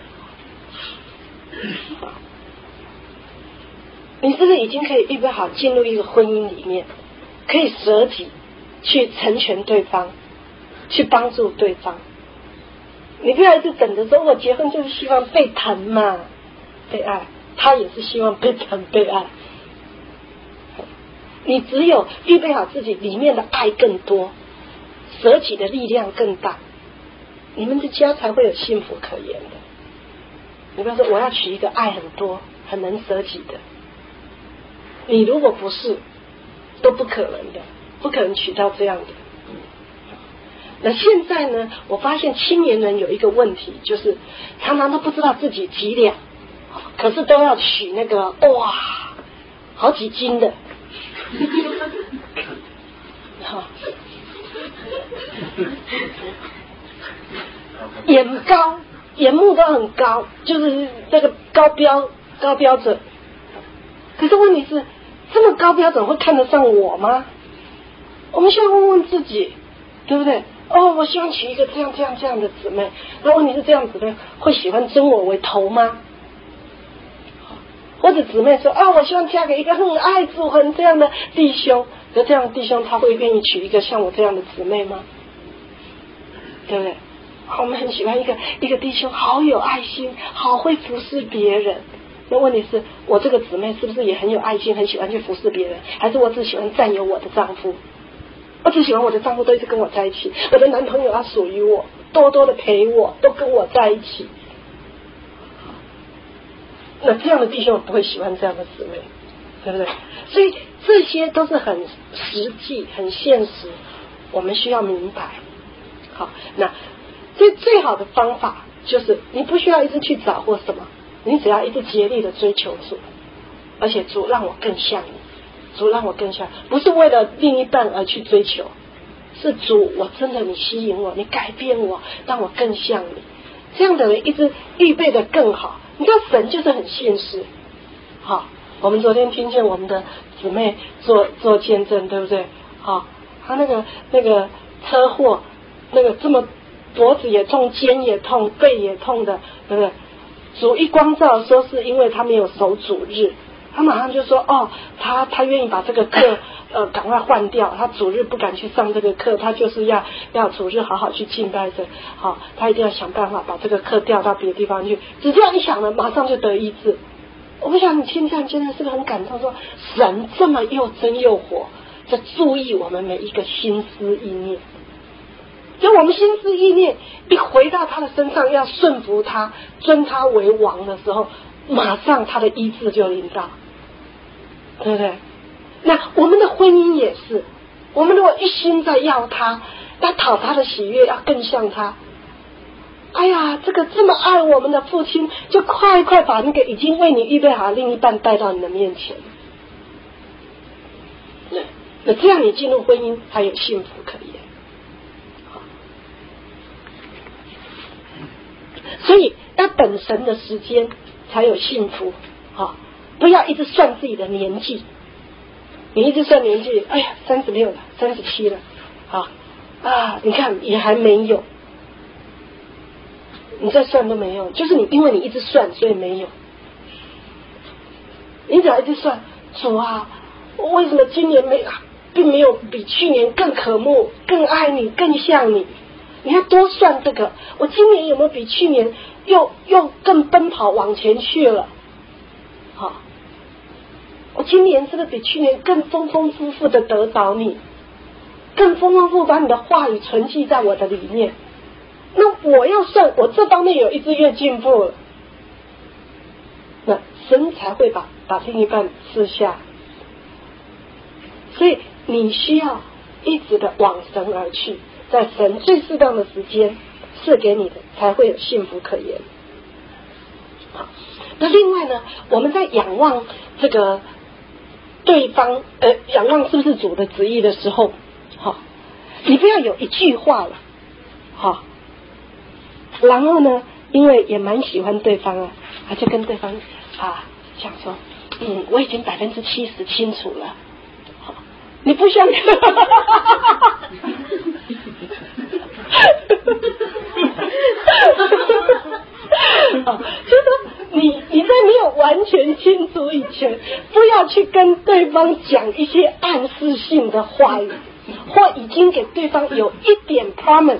你是不是已经可以预备好进入一个婚姻里面，可以舍己去成全对方，去帮助对方？你不要一直等着说我结婚就是希望被疼嘛，被爱，他也是希望被疼被爱。你只有预备好自己里面的爱更多，舍己的力量更大，你们的家才会有幸福可言的。你不要说我要娶一个爱很多很能舍己的，你如果不是都不可能的，不可能娶到这样的。那现在呢，我发现青年人有一个问题，就是常常都不知道自己几两，可是都要娶那个哇好几斤的眼高眼目都很高，就是这个高标高标准。可是问题是，这么高标准会看得上我吗？我们需要问问自己，对不对？哦，我希望娶一个这样这样这样的姊妹，那问题是这样姊妹会喜欢尊我为头吗？或者姊妹说啊，我希望嫁给一个很爱主很这样的弟兄，那这样的弟兄他会愿意娶一个像我这样的姊妹吗？对不对？我们很喜欢一个一个弟兄好有爱心，好会服侍别人。那问题是我这个姊妹是不是也很有爱心，很喜欢去服侍别人，还是我只喜欢占有我的丈夫？我只喜欢我的丈夫都一直跟我在一起，我的男朋友要属于我，多多的陪我，都跟我在一起。那这样的弟兄不会喜欢这样的姊妹，对不对？所以这些都是很实际很现实，我们需要明白。好，那最最好的方法就是你不需要一直去找或什么，你只要一直竭力的追求主，而且主让我更像你，主让我更像，不是为了另一半而去追求，是主我真的你吸引我，你改变我，让我更像你。这样的人一直预备的更好。你知道神就是很现实。好，我们昨天听见我们的姊妹做做见证，对不对？好，他那个那个车祸，那个这么脖子也痛，肩也痛，背也痛的，对不对？主一光照说是因为他没有守主日，他马上就说哦，他他愿意把这个课呃赶快换掉，他主日不敢去上这个课，他就是要要主日好好去敬拜神，好，他一定要想办法把这个课调到别的地方去。只这样一想呢，马上就得医治。我想你听这样真的是个很感动，说神这么又真又活，在注意我们每一个心思意念。就我们心思意念一回到他的身上，要顺服他，尊他为王的时候，马上他的医治就临到，对不对？那我们的婚姻也是， 我们如果一心在要他，要讨他的喜悦，要更像他，哎呀，这个这么爱我们的父亲，就快快把那个已经为你预备好的另一半带到你的面前。那那这样你进入婚姻还有幸福可言。所以要等神的时间才有幸福，好，不要一直算自己的年纪。你一直算年纪，哎呀，三十六了，三十七了，好啊，你看也还没有，你再算都没用，就是你因为你一直算，所以没有。你只要一直算，主啊，我为什么今年没并没有比去年更渴慕、更爱你、更像你？你要多算这个，我今年有没有比去年又又更奔跑往前去了？好，我今年是不是比去年更丰丰富富的得着你，更丰丰富富把你的话语存记在我的里面？那我要算我这方面有一直越进步了，那神才会把把另一半赐下。所以你需要一直的往神而去，在神最适当的时间赐给你的，才会有幸福可言。好，那另外呢，我们在仰望这个对方，呃，仰望是不是主的旨意的时候，好，你不要有一句话了，好，然后呢，因为也蛮喜欢对方啊，他就跟对方啊讲说，嗯，我已经百分之七十清楚了。你不像，啊，就是说你你在没有完全清楚以前，不要去跟对方讲一些暗示性的话语，或已经给对方有一点 promise。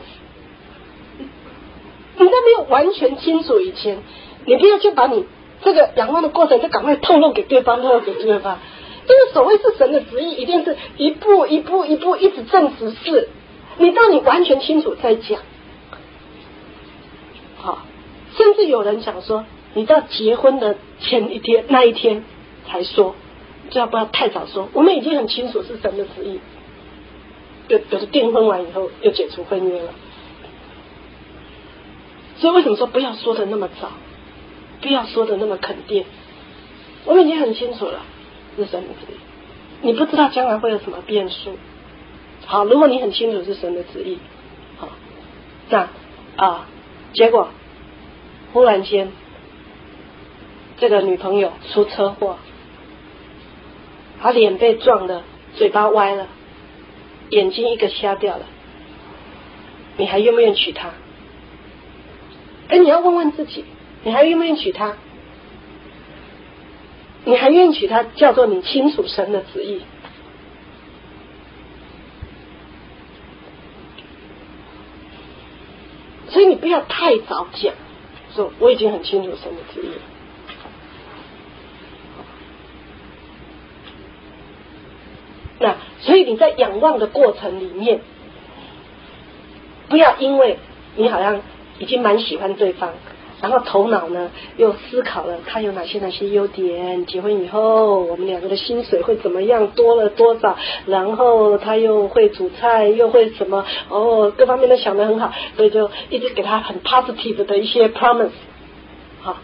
你在没有完全清楚以前，你不要去把你这个仰望的过程就赶快透露给对方，透露给对方。这个所谓是神的旨意，一定是一步一步一步一直证实是，你到你完全清楚再讲。好，甚至有人想说，你到结婚的前一天那一天才说，就要不要太早说。我们已经很清楚是神的旨意，有有的订婚完以后又解除婚约了。所以为什么说不要说的那么早，不要说的那么肯定？我们已经很清楚了。是神的旨意，你不知道将来会有什么变数。好，如果你很清楚是神的旨意，好，那啊，结果忽然间这个女朋友出车祸，她脸被撞的，嘴巴歪了，眼睛一个瞎掉了，你还愿不愿意娶她？哎，你要问问自己，你还愿不愿意娶她？你还愿意娶她，叫做你清楚神的旨意。所以你不要太早讲，说我已经很清楚神的旨意了。那所以你在仰望的过程里面，不要因为你好像已经蛮喜欢对方，然后头脑呢又思考了他有哪些哪些优点，结婚以后我们两个的薪水会怎么样，多了多少，然后他又会煮菜，又会什么，哦，各方面都想得很好，所以就一直给他很 positive 的一些 promise。 好，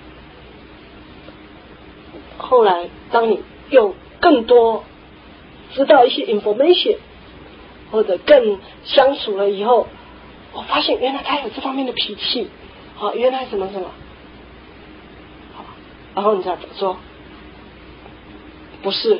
后来当你又更多知道一些 information， 或者更相处了以后，我发现原来他有这方面的脾气，好，原来什么什么，好，然后你再说不是，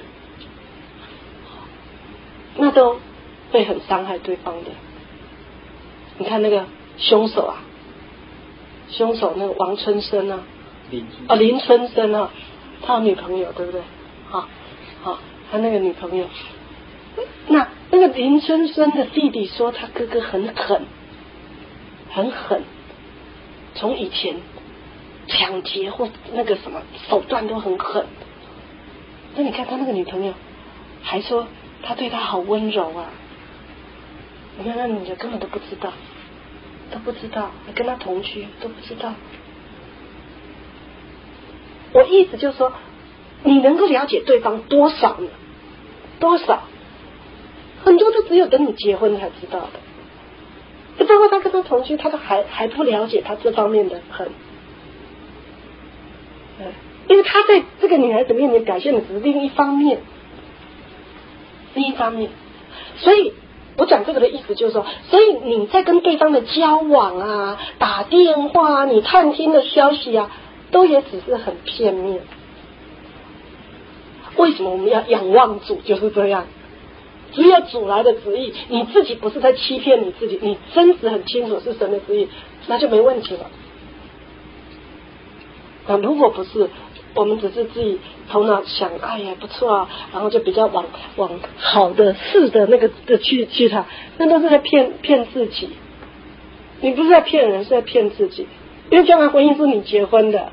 那都会很伤害对方的。你看那个凶手啊，凶手那个王春生啊，啊林春生啊，他有女朋友对不对？好，好，他那个女朋友，那那个林春生的弟弟说他哥哥很狠，很狠，从以前抢劫或那个什么手段都很狠。那你看他那个女朋友还说他对他好温柔啊，你看那女的根本都不知道，都不知道，跟他同居都不知道。我意思就是说，你能够了解对方多少呢？多少？ 很多都只有等你结婚才知道的。就包括他跟他同居，他都还还不了解他这方面的很，因为他在这个女孩子面前表现的只是另一方面，另一方面。所以我讲这个的意思就是说，所以你在跟对方的交往啊、打电话啊、你探听的消息啊，都也只是很片面。为什么我们要仰望主？就是这样。只有主来的旨意，你自己不是在欺骗你自己，你真实很清楚是神的旨意，那就没问题了。那如果不是，我们只是自己头脑想，哎呀不错啊，然后就比较往往好的事的那个的去去他，那都是在骗骗自己。你不是在骗人，是在骗自己，因为将来婚姻是你结婚的。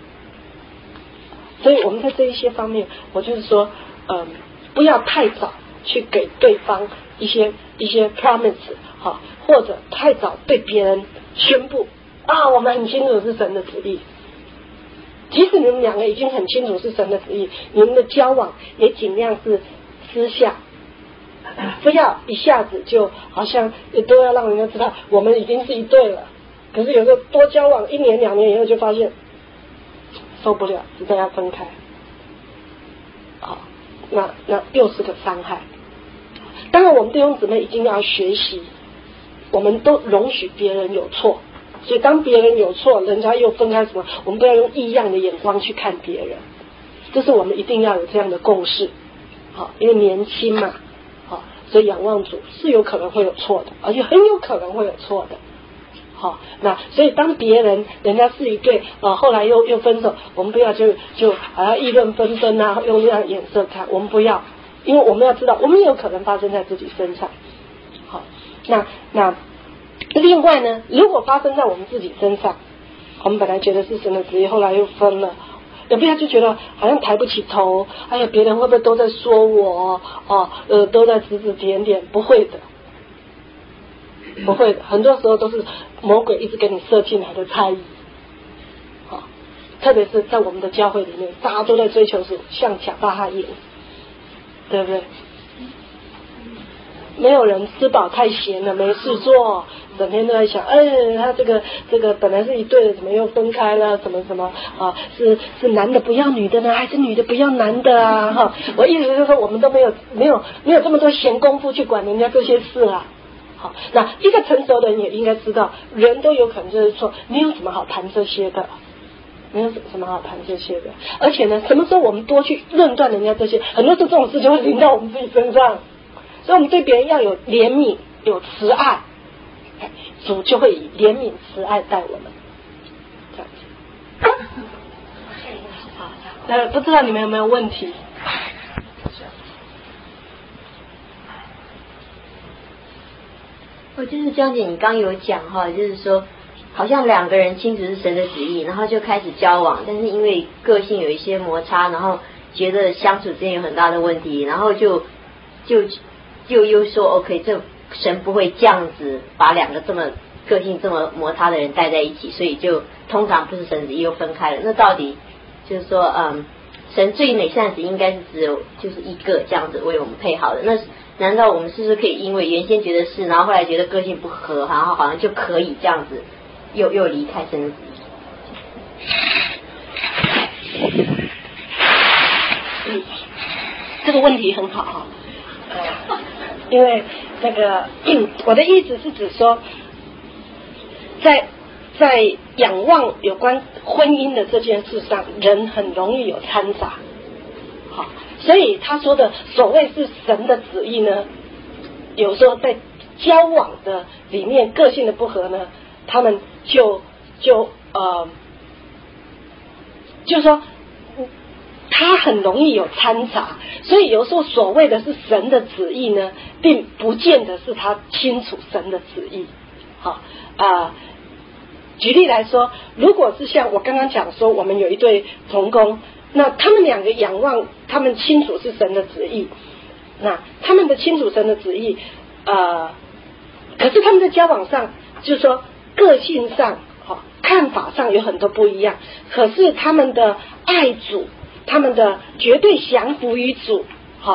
所以我们在这一些方面，我就是说，嗯，不要太早去给对方一些一些 promise 哈，或者太早对别人宣布啊，我们很清楚是神的旨意。即使你们两个已经很清楚是神的旨意，你们的交往也尽量是私下，不要一下子就好像都要让人家知道我们已经是一对了。可是有时候多交往一年两年以后，就发现受不了，实在要分开。好，那那又是个伤害。当然我们弟兄姊妹已经要学习，我们都容许别人有错，所以当别人有错，人家又分开什么，我们不要用异样的眼光去看别人，这是我们一定要有这样的共识。好，因为年轻嘛，好，所以仰望主是有可能会有错的，而且很有可能会有错的。好，那所以当别人人家是一对啊，后来又又分手，我们不要就就好像议论纷纷啊，用这样眼色看，我们不要，因为我们要知道，我们也有可能发生在自己身上。好，那那另外呢，如果发生在我们自己身上，我们本来觉得是神的旨意，后来又分了，也不要就觉得好像抬不起头，哎呀，别人会不会都在说我哦，呃，都在指指点点？不会的。不会的，很多时候都是魔鬼一直给你设进来的猜疑，好，特别是在我们的教会里面，大家都在追求是像假大哈耶，对不对？没有人吃饱太闲了，没事做，整天都在想，哎，他这个这个本来是一对的，怎么又分开了？什么什么啊？是是男的不要女的呢，还是女的不要男的啊？哈，我意思就是说，我们都没有没有没有这么多闲工夫去管人家这些事啊。好，那一个成熟的人也应该知道，人都有可能就是说，没有什么好谈这些的，没有什么好谈这些的。而且呢，什么时候我们多去论断人家这些，很多时候这种事就会临到我们自己身上。所以我们对别人要有怜悯，有慈爱，主就会以怜悯慈爱待我们。这样子。好，那不知道你们有没有问题？ 我就是江姐，你刚有讲哈，就是说，好像两个人清楚是神的旨意，然后就开始交往，但是因为个性有一些摩擦，然后觉得相处之间有很大的问题，然后就就就又说 OK， 这神不会这样子把两个这么个性这么摩擦的人带在一起，所以就通常不是神旨意又分开了。那到底就是说，嗯，神最美善旨应该是只有就是一个这样子为我们配好的，那难道我们是不是可以因为原先觉得是，然后后来觉得个性不合，然后好像就可以这样子又又离开神的旨意？嗯，这个问题很好哈，呃，因为那个、嗯、我的意思是指说，在在仰望有关婚姻的这件事上，人很容易有掺杂。好，所以他说的所谓是神的旨意呢，有时候在交往的里面个性的不合呢，他们就就呃，就说他很容易有掺杂，所以有时候所谓的是神的旨意呢，并不见得是他清楚神的旨意。好啊、呃，举例来说，如果是像我刚刚讲说，我们有一对同工。那他们两个仰望，他们清楚是神的旨意，那他们的清楚神的旨意，呃，可是他们在交往上，就是说个性上、哦、看法上有很多不一样，可是他们的爱主，他们的绝对降服于主，哈、哦，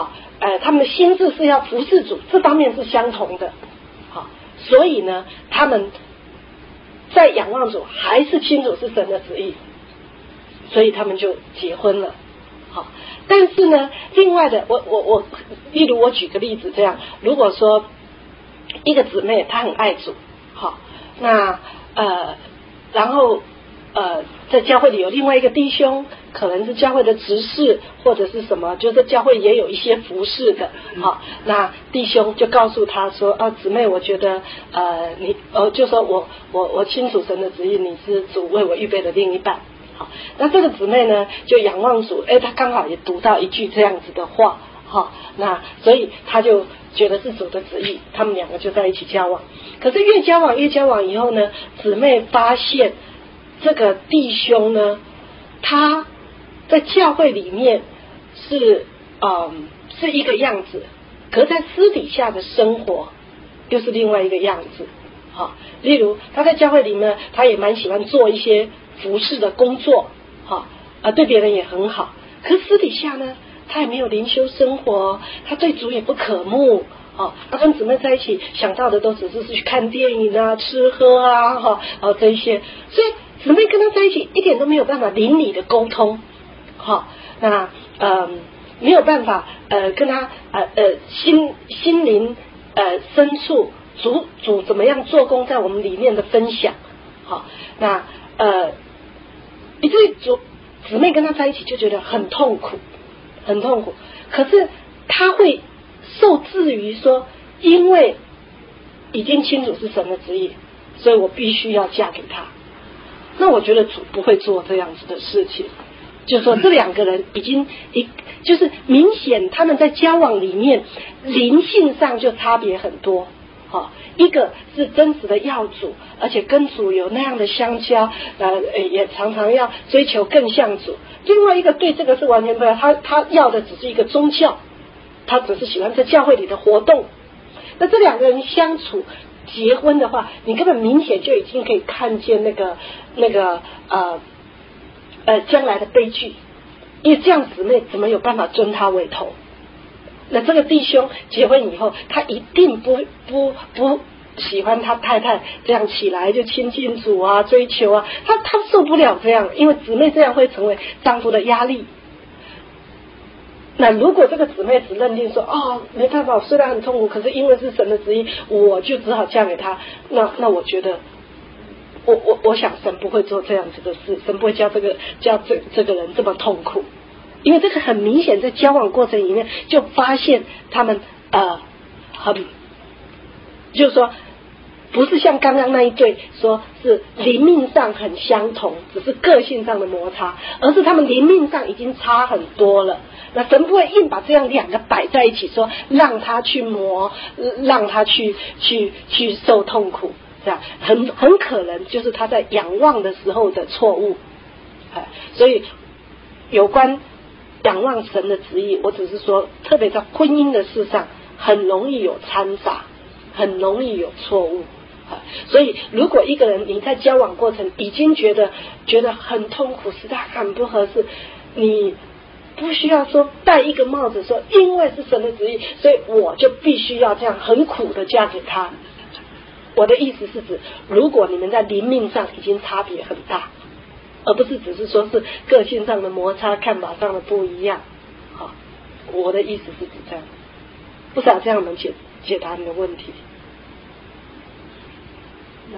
呃他们的心智是要服侍主，这方面是相同的。好，所以呢，他们在仰望主，还是清楚是神的旨意，所以他们就结婚了。好，但是呢，另外的，我我我，例如我举个例子这样，如果说一个姊妹她很爱主，好，那呃，然后呃，在教会里有另外一个弟兄，可能是教会的执事或者是什么，就是教会也有一些服侍的，好，那弟兄就告诉她说啊，姊妹，我觉得呃，你呃，就说我我我清楚神的旨意，你是主为我预备的另一半。好，那这个姊妹呢，就仰望主，哎，她刚好也读到一句这样子的话，好，那所以她就觉得是主的旨意，他们两个就在一起交往。可是越交往越交往以后呢，姊妹发现这个弟兄呢，他在教会里面是嗯是一个样子，可是在私底下的生活又是另外一个样子。好，例如他在教会里面，他也蛮喜欢做一些服侍的工作，好啊，对别人也很好。可是私底下呢，他也没有灵修生活，他对主也不渴慕。哦，他跟姊妹在一起想到的都只是去看电影啊、吃喝啊，哈、哦，这一些，所以姊妹跟他在一起一点都没有办法邻里的沟通，好、哦，那嗯没有办法呃跟他呃呃心心灵呃深处主主怎么样做工在我们里面的分享，好、哦，那呃以至于主姊妹跟他在一起就觉得很痛苦，很痛苦，可是他会受制于说，因为已经清楚是神的旨意，所以我必须要嫁给他。那我觉得主不会做这样子的事情，就是说这两个人已经一就是明显他们在交往里面灵性上就差别很多。好，一个是真实的要主，而且跟主有那样的相交，呃，也常常要追求更像主。另外一个对这个是完全不一样，他他要的只是一个宗教。他只是喜欢在教会里的活动，那这两个人相处结婚的话，你根本明显就已经可以看见那个那个呃呃将来的悲剧，因为这样姊妹怎么有办法尊他为头？那这个弟兄结婚以后，他一定不不不喜欢他太太这样起来就亲近主啊、追求啊，他他受不了这样，因为姊妹这样会成为丈夫的压力。那如果这个姊妹只认定说哦没办法，虽然很痛苦，可是因为是神的旨意，我就只好嫁给他，那那我觉得我我我想神不会做这样子的事，神不会叫这个叫这这个人这么痛苦，因为这个很明显在交往过程里面就发现他们呃很就是说不是像刚刚那一对说是灵命上很相同，只是个性上的摩擦，而是他们灵命上已经差很多了。那神不会硬把这样两个摆在一起，说让他去磨，让他去去去受痛苦，这样很很可能就是他在仰望的时候的错误。哎，所以有关仰望神的旨意，我只是说，特别在婚姻的事上，很容易有掺杂，很容易有错误。所以如果一个人你在交往过程已经觉得觉得很痛苦，实在很不合适，你不需要说戴一个帽子说因为是神的旨意，所以我就必须要这样很苦的嫁给他。我的意思是指，如果你们在灵命上已经差别很大，而不是只是说是个性上的摩擦、看法上的不一样。好，我的意思是指这样，不知道这样能解解答你的问题。No.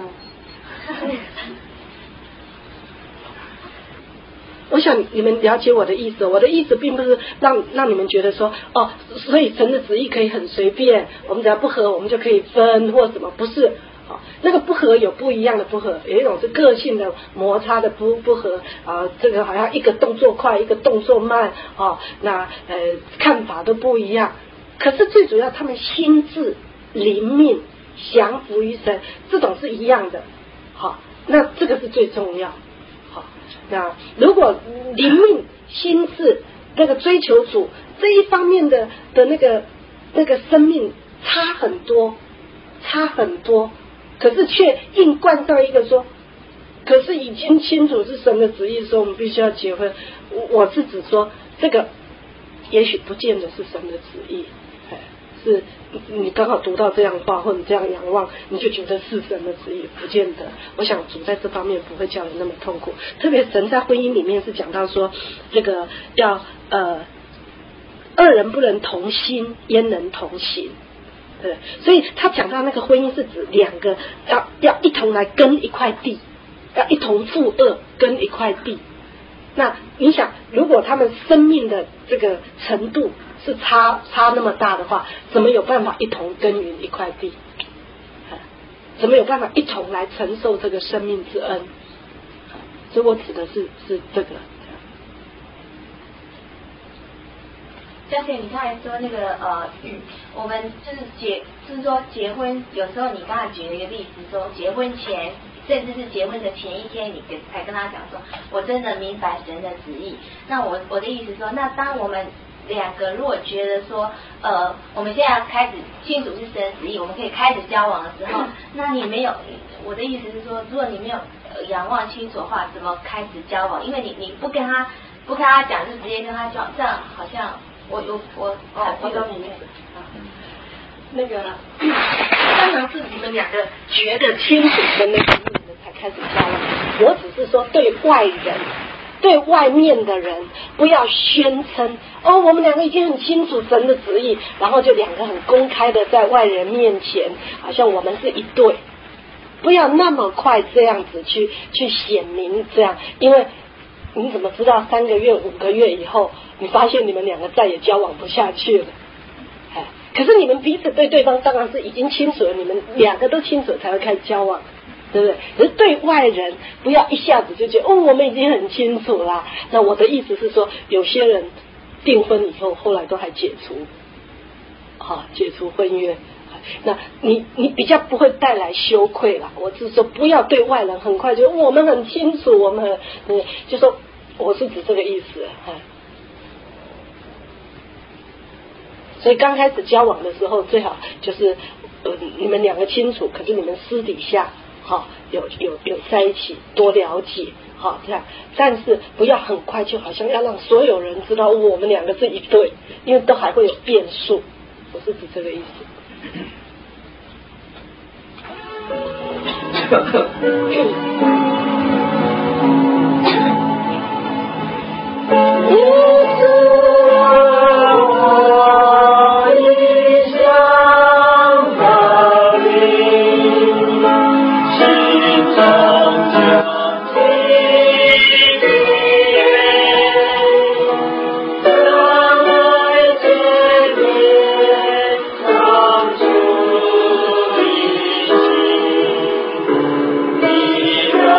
我想你们了解我的意思，我的意思并不是让让你们觉得说哦，所以神的旨意可以很随便，我们只要不合我们就可以分或什么，不是。哦，那个不合有不一样的不合，有一种是个性的摩擦的不不合啊，这个好像一个动作快，一个动作慢啊、哦，那呃看法都不一样。可是最主要，他们心智、灵命、降服于神，这种是一样的。好，那这个是最重要。好，那如果灵命、心智那个追求主这一方面的的那个那个生命差很多，差很多。可是却硬灌上一个说，可是已经清楚是神的旨意，说我们必须要结婚。我是指说这个也许不见得是神的旨意，是你刚好读到这样话，或者这样仰望，你就觉得是神的旨意，不见得。我想主在这方面不会叫人那么痛苦。特别神在婚姻里面是讲到说，这个要呃二人不能同心，焉能同行？对，所以他讲到那个婚姻是指两个要要一同来耕一块地，要一同负恶耕一块地。那你想，如果他们生命的这个程度是差差那么大的话，怎么有办法一同耕耘一块地？怎么有办法一同来承受这个生命之恩？所以我指的是是这个。 嘉贤，你刚才说那个呃，我们就是结，就是说结婚，有时候你刚才举了一个例子，说结婚前，甚至是结婚的前一天，你跟才跟他讲说，我真的明白神的旨意。那我我的意思说，那当我们两个如果觉得说，呃，我们现在开始清楚是神的旨意，我们可以开始交往的时候，那你没有，我的意思是说，如果你没有仰望清楚的话，怎么开始交往？因为你你不跟他不跟他讲，就直接跟他交，这样好像。我我我哦，我懂你意思啊。 那个当然是你们两个觉得清楚神的旨意，你们才开始交往。我只是说对外人、对外面的人，不要宣称哦，我们两个已经很清楚神的旨意，然后就两个很公开的在外人面前，好像我们是一对。不要那么快这样子去去显明这样，因为你怎么知道三个月、五个月以后？你发现你们两个再也交往不下去了，哎，可是你们彼此对对方当然是已经清楚了，你们两个都清楚才会开始交往，对不对？可是对外人不要一下子就觉得哦，我们已经很清楚啦。那我的意思是说，有些人订婚以后，后来都还解除，好、啊、解除婚约，那你你比较不会带来羞愧啦。我是说，不要对外人很快就我们很清楚，我们很就说我是指这个意思，哎。所以刚开始交往的时候，最好就是呃你们两个清楚，可是你们私底下好、哦、有有有在一起多了解，好、哦、这样，但是不要很快就好像要让所有人知道我们两个是一对，因为都还会有变数，我是指这个意思。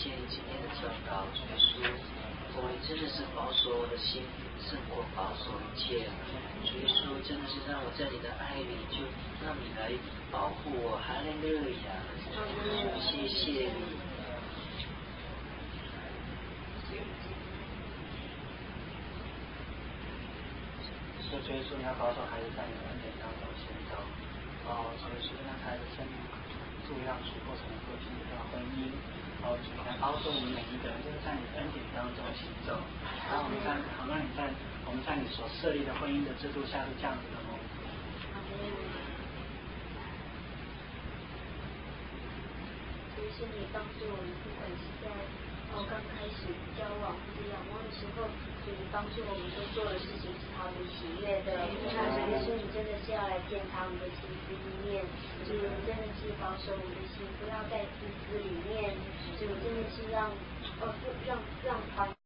谢你今天的教导，主耶稣，我真的是保守我的心，胜过保守一切。主耶稣，真的是让我在你的爱里，就让你来保护我。哈利路亚，谢谢你。 所以，主耶稣，你要保守孩子在你的恩典当中行走。哦，主耶稣，让孩子生命助养主过程过进入到婚姻。哦，主来保守我们每一个人，就是在你的恩典当中行走。然后我们在，好让你在我们在你所设立的婚姻的制度下是这样子的哦。 所以是你帮助我们，不管是在哦刚开始交往或者仰望的时候，所以帮助我们都做的事情是讨你喜悦的。那所以说你真的是要来检查我们的心思意念，所以我们真的是保守我们的心，不要在自私里面，所以真的是让呃不让让团。